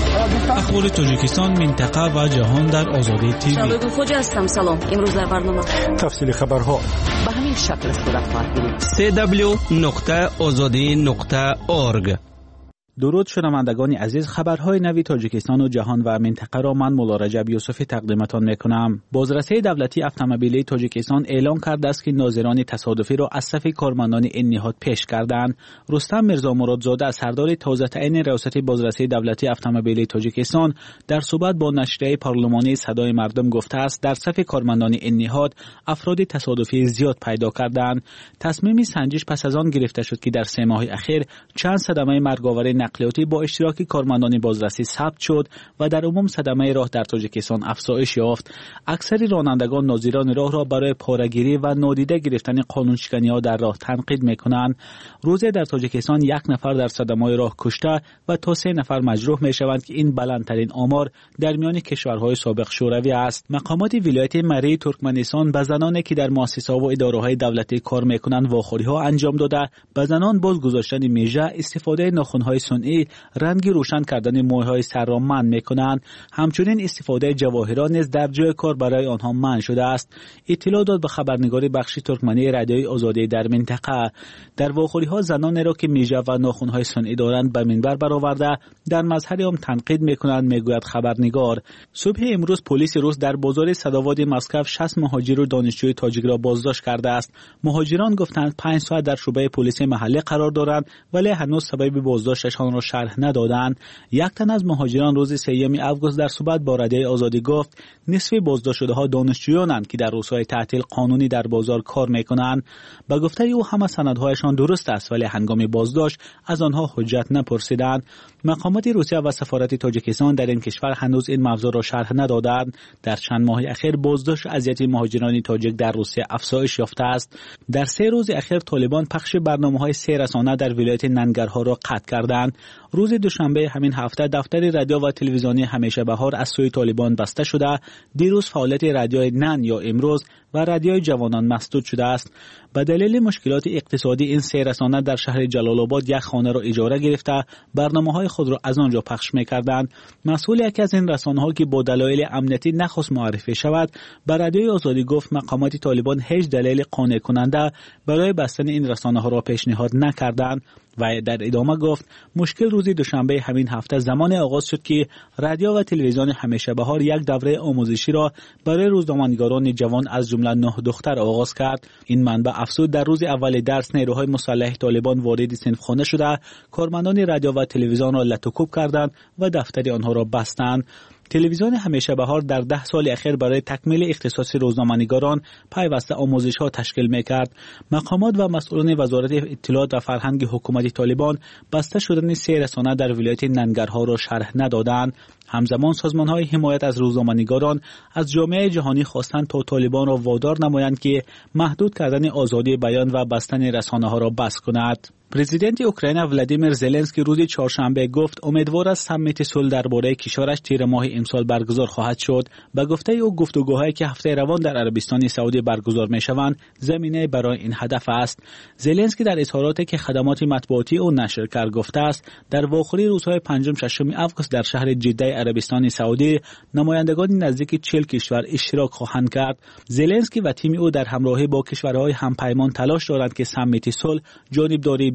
اخبار تاجیکستان، منطقه و جهان در آزادی تیوی. شباب خوجا هستم. سلام. امروز در برنامه تفصیل خبرها به همین شکل صورت خواهد گرفت. سی دبلیو نقطه آزادی نقطه اورگ. درود شنوندگان عزیز، خبرهای نوی تاجیکستان و جهان و منطقه را من مولا رجب یوسفی تقدیمتان میکنم. بازرسی دولتی اتومبیلی تاجیکستان اعلام کرده است که ناظران تصادفی را از صف کارمندان این نهاد پیش کردند. رستم میرزا مرادزاده، سردار تازه تعیین ریاست بازرسی دولتی اتومبیلی تاجیکستان، در صحبت با نشریه پارلمانی صدای مردم گفته است در صف کارمندان این نهاد افراد تصادفی زیاد پیدا کردند. تصمیم سنجش پس از آن گرفته شد که در سه ماه اخیر چند صدمه مرگاور نقلیاتی با اشتراک کارمندان بازرسی ثبت شد و در عموم صدمه راه در تاجیکستان افزایش یافت. اکثر رانندگان ناظران راه را برای پاره‌گیری و نادیده گرفتن قانونشکنی‌ها در راه تنقید می‌کنند. روزی در تاجیکستان یک نفر در صدمه راه کشته و تا سه نفر مجروح می‌شوند که این بلندترین آمار در میان کشورهای سابق شوروی است. مقامات ولایت مری ترکمنستان به زنانی که در مؤسسه‌ها و اداره‌های دولتی کار می‌کنند واخوری‌ها انجام داده، به زنان بازگذاشتن میژه، استفاده ناخن‌های سنئی، رنگ روشن کردن موهای سر را منع می‌کنند. همچنین استفاده جواهرات نیز در جای کار برای آنها منع شده است. اطلاع داد به خبرنگار بخش ترکمنی رادیوی آزادی در منطقه. در واخوری‌ها زنانی را که میژه و ناخن‌های سنئی دارند به منبر برآورده در مظهر آن تنقید می‌کنند، میگوید خبرنگار. صبح امروز پلیس روس در بازار صداواد مسکو شصت مهاجر و دانشجوی تاجیک را بازداشت کرده است. مهاجران گفتند پنج ساعت در شعبه پلیس محلی قرار دارند ولی هنوز سبب بازداشتشان را شرح ندادند. یک تن از مهاجران روز سوم آگوست در صحبت با رادیوی آزادی گفت نصف بازداشت شده ها دانشجویانند که در روزهای تعطیل قانونی در بازار کار میکنند. با گفته او همه سندهایشان درست است ولی هنگام بازداشت از آنها حجت نپرسیدند. مقامات روسیه و سفارت تاجیکستان در این کشور هنوز این موضوع را شرح ندادند. در چند ماه اخیر بازداشت اذیت مهاجران تاجیک در روسیه افزایش یافته است. در سه روز اخیر طالبان پخش برنامه‌های سه رسانه در ولایت ننگرهار را قطع کردند. روز دوشنبه همین هفته دفتر رادیو و تلویزیونی همیشه بهار از سوی طالبان بسته شده. دیروز فعالیت رادیوی نن یا امروز و رادیوی جوانان مسدود شده است. به دلیل مشکلات اقتصادی این سه رسانه در شهر جلال آباد یک خانه را اجاره گرفته برنامه‌های خود را از آنجا پخش می‌کردند. مسئول یکی از این رسانه‌ها که با دلایل امنیتی نخواست معرفی شود، به رادیوی آزادی گفت مقامات طالبان هیچ دلیل قانع کننده برای بستن این رسانه‌ها را پیشنهاد نکردند و در ادامه گفت مشکل روز دوشنبه همین هفته زمان آغاز شد که رادیو و تلویزیون همیشه بهار یک دوره آموزشی را برای روزنامه‌نگاران جوان از جمله نه دختر آغاز کرد. این منبع افزود در روز اول درس نیروهای مسلح طالبان وارد صنفخانه شده، کارمندان رادیو و تلویزیون را لطوکوب کردند و دفتر آنها را بستند. تلویزیون همیشه بهار در ده سال اخیر برای تکمیل اختصاص روزنامه‌نگاران پیوسته آموزش‌ها تشکیل می‌کرد. مقامات و مسئولان وزارت اطلاعات و فرهنگ حکومت طالبان بسته شدن سه رسانه در ولایت ننگرهار را شرح ندادند. همزمان سازمان‌های حمایت از روزنامه‌نگاران از جامعه جهانی خواستند تا طالبان را وادار نمایند که محدود کردن آزادی بیان و بستن رسانه‌ها را بس کند. پرزیدنت اوکراین ولادیمیر زلنسکی روز چهارشنبه گفت امیدوار است سمیت صلح درباره کشورش تیر ماه امسال برگزار خواهد شد. به گفته او گفتگوهایی که هفته روان در عربستان سعودی برگزار می‌شوند زمینه برای این هدف است. زلنسکی در اظهاراتی که خدمات مطبوعاتی او نشر کرد گفته است در واخوری روزهای پنجم ششم آگوست در شهر جده عربستان سعودی نمایندگان نزدیک چهل کشور اشتراک خواهند کرد. زلنسکی و تیم او در همراهی با کشورهای همپیمان تلاش دارند که سمیت صلح جانبداری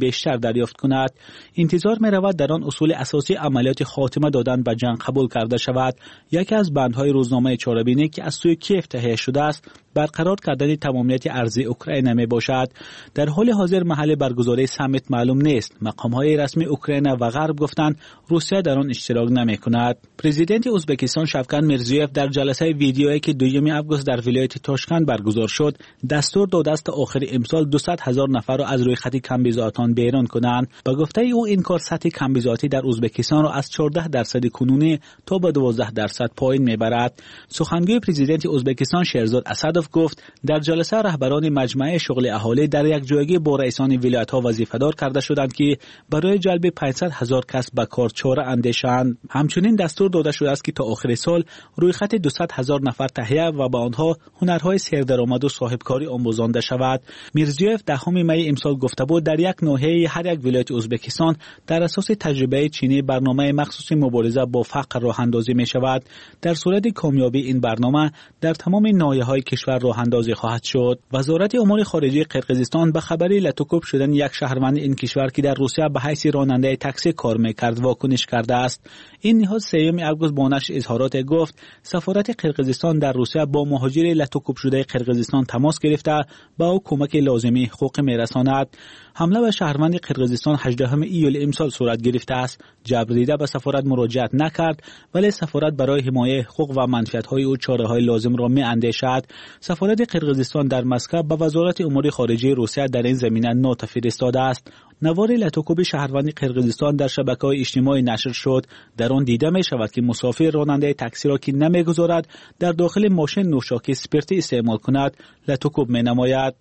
بیشتر دریافت کند. انتظار می رود در آن اصول اساسی عملیات خاتمه دادن به جنگ قبول کرده شود. یکی از بندهای روزنامه چهاربینی که از سوی کیف تهیه شده است برقرار کردن تمامیت ارضی اوکراین می باشد. در حال حاضر محل برگزاری سمیت معلوم نیست. مقام‌های رسمی اوکراین و غرب گفتند روسیه در آن اشتراک نمی کند. پرزیدنت ازبکستان شفقت میرزیوف در جلسه ویدیویی که دوم آگوست در ولایت تاشکند برگزار شد دستور داده است تا آخر امسال دویست هزار نفر را از روی خط کمبیزاتان بیرون کنند. به گفته او این کار سطح کمبیزاتی در ازبکستان را از چهارده درصد کنونی تا به دوازده درصد پایین میبرد. سخنگوی پرزیدنت ازبکستان شهرزاد اسدوف گفت در جلسه رهبران مجمع شغل اهالی در یک جایگی با رئیسان ولایت‌ها وظیفه‌دار کرده شدند که برای جلب پانصد هزار کس به کار چاره اندیشند. همچنین دستور داده شده است که تا آخر سال روی خط دویست هزار نفر تهیه و به آنها هنرهای سردرآمد و صاحبکاری آموزانده شود. میرزیوف دهم می امسال گفته بود در یک ناحیه هر یک ولایت ازبکستان در اساس تجربه چینی برنامه مخصوص مبارزه با فقر راه اندازی می شود. در صورت کامیابی این برنامه در تمام ناحیه‌های کشور راه اندازی خواهد شد. وزارت امور خارجه قرقیزستان به خبر لتوکوب شدن یک شهروند این کشور که در روسیه به حیث راننده تاکسی کار می‌کرد واکنش کرده است. این نهاد سوم آگوست با نشر اظهارات گفت سفارت قرقیزستان در روسیه با مهاجر لتوکوب شده قرقیزستان تماس گرفته با او کمک لازمی حقوقی می‌رساند. حمله به شهروند قرقیزستان هجدهم ایول امسال صورت گرفته است. جبردیده به سفارت مراجعت نکرد ولی سفارت برای حمایت حقوق و منفعت‌های او چاره‌های لازم را می‌اندیشد. سفارت قرقیزستان در مسکو به وزارت امور خارجه روسیه در این زمینه نوت فرستاده است. نوار لتوکوب شهروند قرقیزستان در شبکه‌های اجتماعی نشر شد. در آن دیده می شود که مسافر راننده تاکسی را که نمی‌گذارد در داخل ماشین نوشاکی اسپرتی استعمال کند لتوکوب می‌نماید.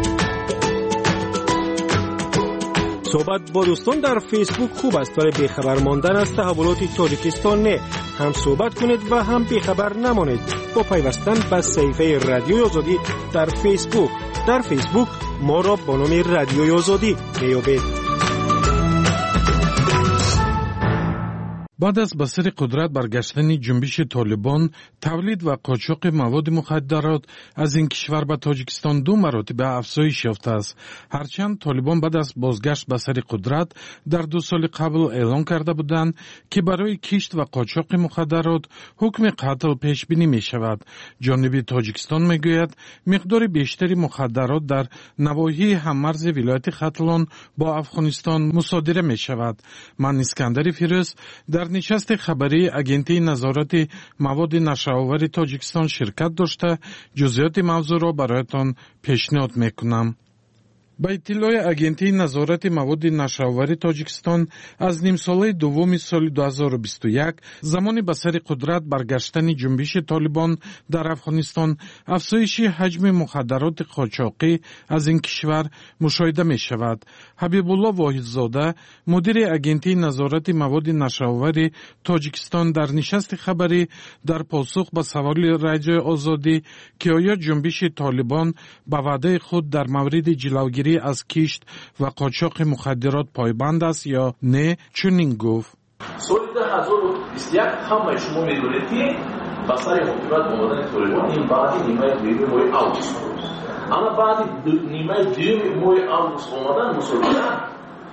صحبت با دوستان در فیسبوک خوب است ولی بیخبر ماندن از تحولات تاجیکستان نه. هم صحبت کنید و هم بیخبر نمانید با پیوستن به صفحه رادیوی آزادی در فیسبوک. در فیسبوک ما را با نام رادیوی آزادی میابید. بعد از به سر قدرت برگشتن جنبش طالبان، تولید و قاچاق مواد مخدرات از این کشور به تاجیکستان دو مراتب افزایش یافته است. هرچند طالبان بعد از بازگشت به سر قدرت در دو سال قبل اعلام کرده بودند که برای کشت و قاچاق مخدرات حکم قتل پیش بینی می شود. جانب تاجیکستان می گوید مقدار بیشتری مخدرات در نواحی هممرز ولایت ختلان با افغانستان مصادره می شود. من اسکندر فیروز در نشست خبری اگنتی نظارت مواد نشه‌آور تاجیکستان شرکت داشته جزئیات موضوع را برایتان پیشنهاد میکنم. با اطلاع اگنتی نظارت مواد نشه‌آور تاجیکستان از نیم ساله دوم سال دو هزار و بیست و یک زمان به سر قدرت برگشتن جنبش طالبان در افغانستان افزایش حجم مخدرات قاچاقی از این کشور مشاهده می شود. حبیب الله واحدزاده مدیر اگنتی نظارت مواد نشه‌آور تاجیکستان در نشست خبری در پاسخ به سوال رادیو آزادی که آیا جنبش طالبان به وعده خود در مورد جلوگیری از کشت و قاچاق مخدرات پایبند است یا نه چنین گفت. سال دو هزار و بیست و یک همه شما میدونید که با سر حکومت آمدن طالبان این بعد نیمه دوم ماه آگوست بود. اما بعد نیمه دوم ماه آگوست آمدن مسلمانان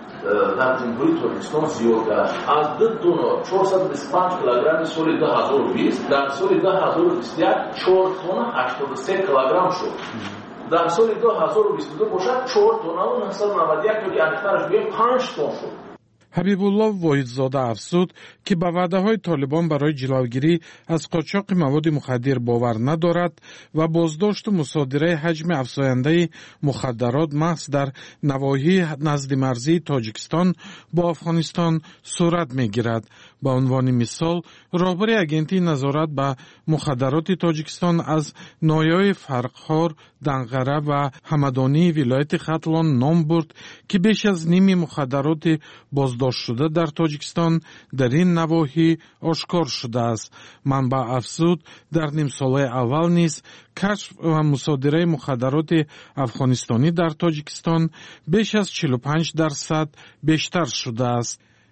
در جمهوری تاجیکستان زیاد گشت. از دو دونه چهارصد و بیست و پنج کیلوگرم سال دو هزار و بیست در سال دو هزار و بیست و یک چهار تن هشتاد و سه کیلوگرم شد. در سال دو هزار و بیست و دو باشد چهار تن و نهصد و نود و یک تا که اکثرش بیه پنج تن شد. حبیب الله واحدزاده افزود که به وعده های طالبان برای جلوگیری از قاچاق مواد مخدر باور ندارد و بازداشت و مصادره حجم افزاینده مخدرات محض در نواحی نزد مرزی تاجیکستان با افغانستان صورت میگیرد. به عنوان مثال راهبر اگنتی نظارت به مخدرات تاجیکستان از ناحیه‌های فرخار، دنغره و همدانی ولایت ختلان نام برد که بیش از نیم مخدرات بازداشت شده در تاجیکستان در این نواحی آشکار شده است. منبع افزود در نیم ساله اول نیز کشف و مصادره مخدرات افغانستانی در تاجیکستان بیش از چهل و پنج درصد بیشتر شده است.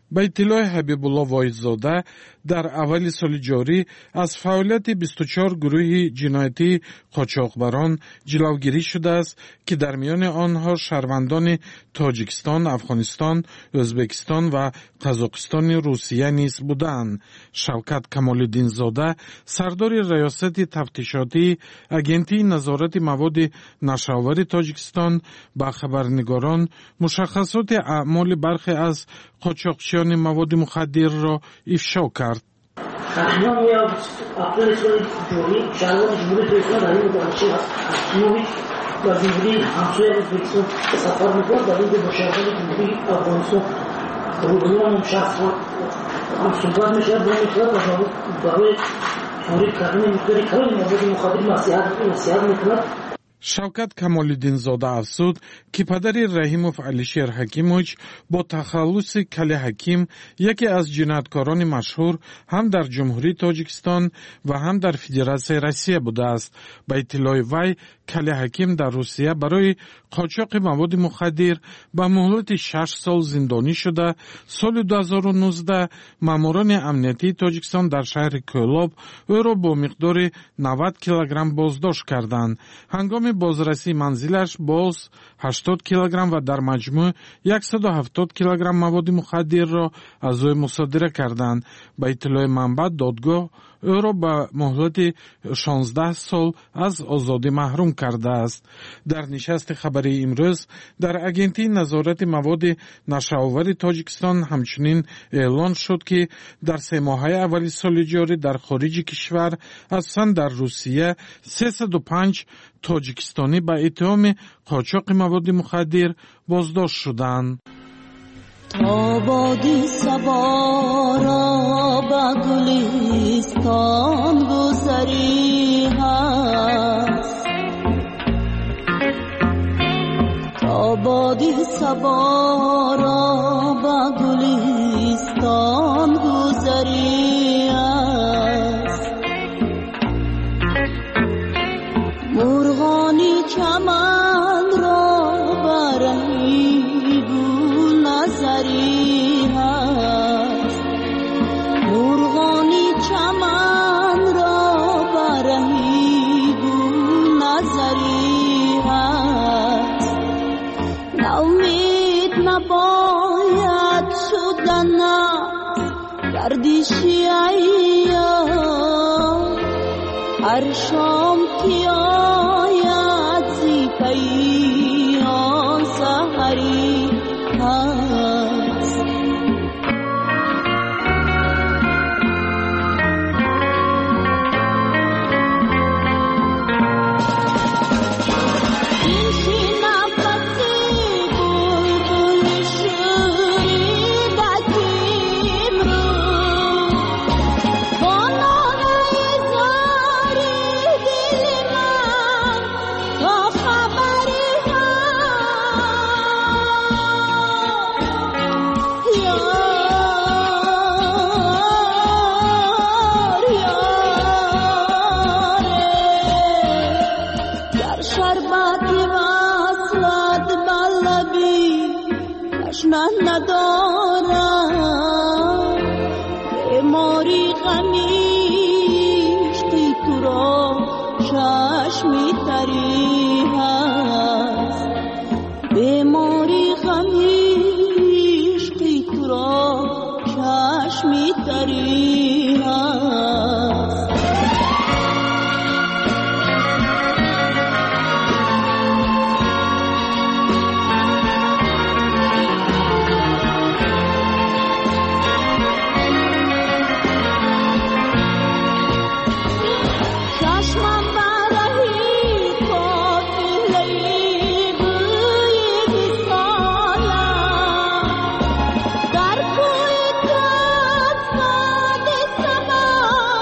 با اطلاع حبیب‌الله واحدزاده در اول سال جاری از فعالیت بیست و چهار گروه جنایتی قاچاقبران جلوگیری شده است که در میان آنها شهروندان تاجیکستان، افغانستان، ازبکستان و قزاقستان روسیه نیز بودند. شوکت کمال‌الدین زاده سردار ریاست تفتیشاتی اگنتی نظارت مواد نشآور تاجیکستان با خبرنگاران مشخصات اعمال برخی از قاچاقچیان مواد مخدر را افشا کرد. تحریم یا اپریل سال جاری شهروند جمهوری ترکیه در این متوجه است. نویش و زندگی همسایه ازبکستان سفر می‌کند در این با شهروند جمهوری افغانستان روبروی هم شخص هم صحبت می‌شود و می‌خواهد و برای تولید کردن مقداری کمی مواد مخدر نصیحت می‌کند. شوکت کمال‌الدین زاده افزود که پدر رحیموف علیشیر حکیمویچ با تخلص کلی حکیم یکی از جنایتکاران مشهور هم در جمهوری تاجیکستان و هم در فدراسیون روسیه بوده است. با اطلاع وی کلی حکیم در روسیه برای قاچاق مواد مخدر به مهلت شش سال زندانی شده. سال دو هزار و نوزده ماموران امنیتی تاجیکستان در شهر کولاب او را با مقدار نود کیلوگرم بازداشت کردند. هنگام بازرسی منزلش باز هشتاد کیلوگرم و در مجموع صد و هفتاد کیلوگرم مواد مخدر را از او مصادره کردند. با اطلاع منبع دادگاه او را به مهلت شانزده سال از آزادی محروم کرده است. در نشست خبری امروز در اگنتی نظارت مواد نشآور تاجیکستان همچنین اعلان شد که در سه ماهه اول سال جاری در خارج کشور از در روسیه سیصد و پنج تاجیکستانی به اتهام قاچاق مواد مخدر بازداشت شدند. تا بادی سوارا با گلستان گذری هست، تا بادی سوارا با گلستان گذری هست، مرغانی چمن را برهی گل نظری هست، مرغانی چمن را برهی گل نظری هست. ناامید نباید شدن گردشی ایام، هر شام که آید زی پیام سحری هست. این شی نفسی بلبل شنیدتیم رو، با ناله زاری دل من تا خبری هست. یار یاره، گر شربتی وصلت بلبی تشنه ندارم، بیماری غمیشتی تو را چشمی تری هست، بیماری غمیشتی تو را چشمی تری هست. چشمم برهی کافیلی بوی وصالم، در کوی تفاد سما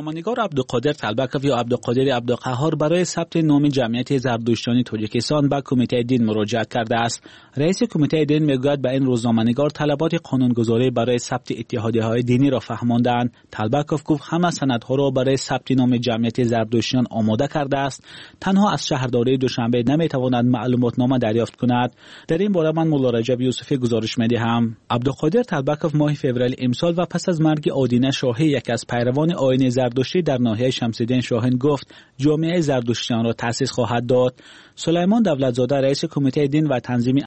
روزنامه‌نگار عبدالقادر طلبکوف یا عبدالقادر عبدالقهار برای ثبت نام جمعیت زردشتیان تاجیکستان به کمیته دین مراجعه کرده است. رئیس کمیته دین میگوید به این روزنامه‌نگار طلبات قانونگذاری برای ثبت اتحادیه‌های دینی را فهماندند. طلبکوف گفت همه سندها را برای ثبت نام جمعیت زردشتیان آماده کرده است. تنها از شهرداری دوشنبه نمیتواند معلومات نامه دریافت کند. در این باره من مولا رجب یوسفی گزارش می‌دهم. عبدالقادر طلبکوف ماه فوریه امسال و پس از مرگ آدینه شاهی یک از پیروان آیین زردشتی در ناحیه شمس‌الدین شاهین گفت جامعه زردشتیان را تأسیس خواهد داد. سلیمان دولتزاده رئیس کمیته دین و تنظیم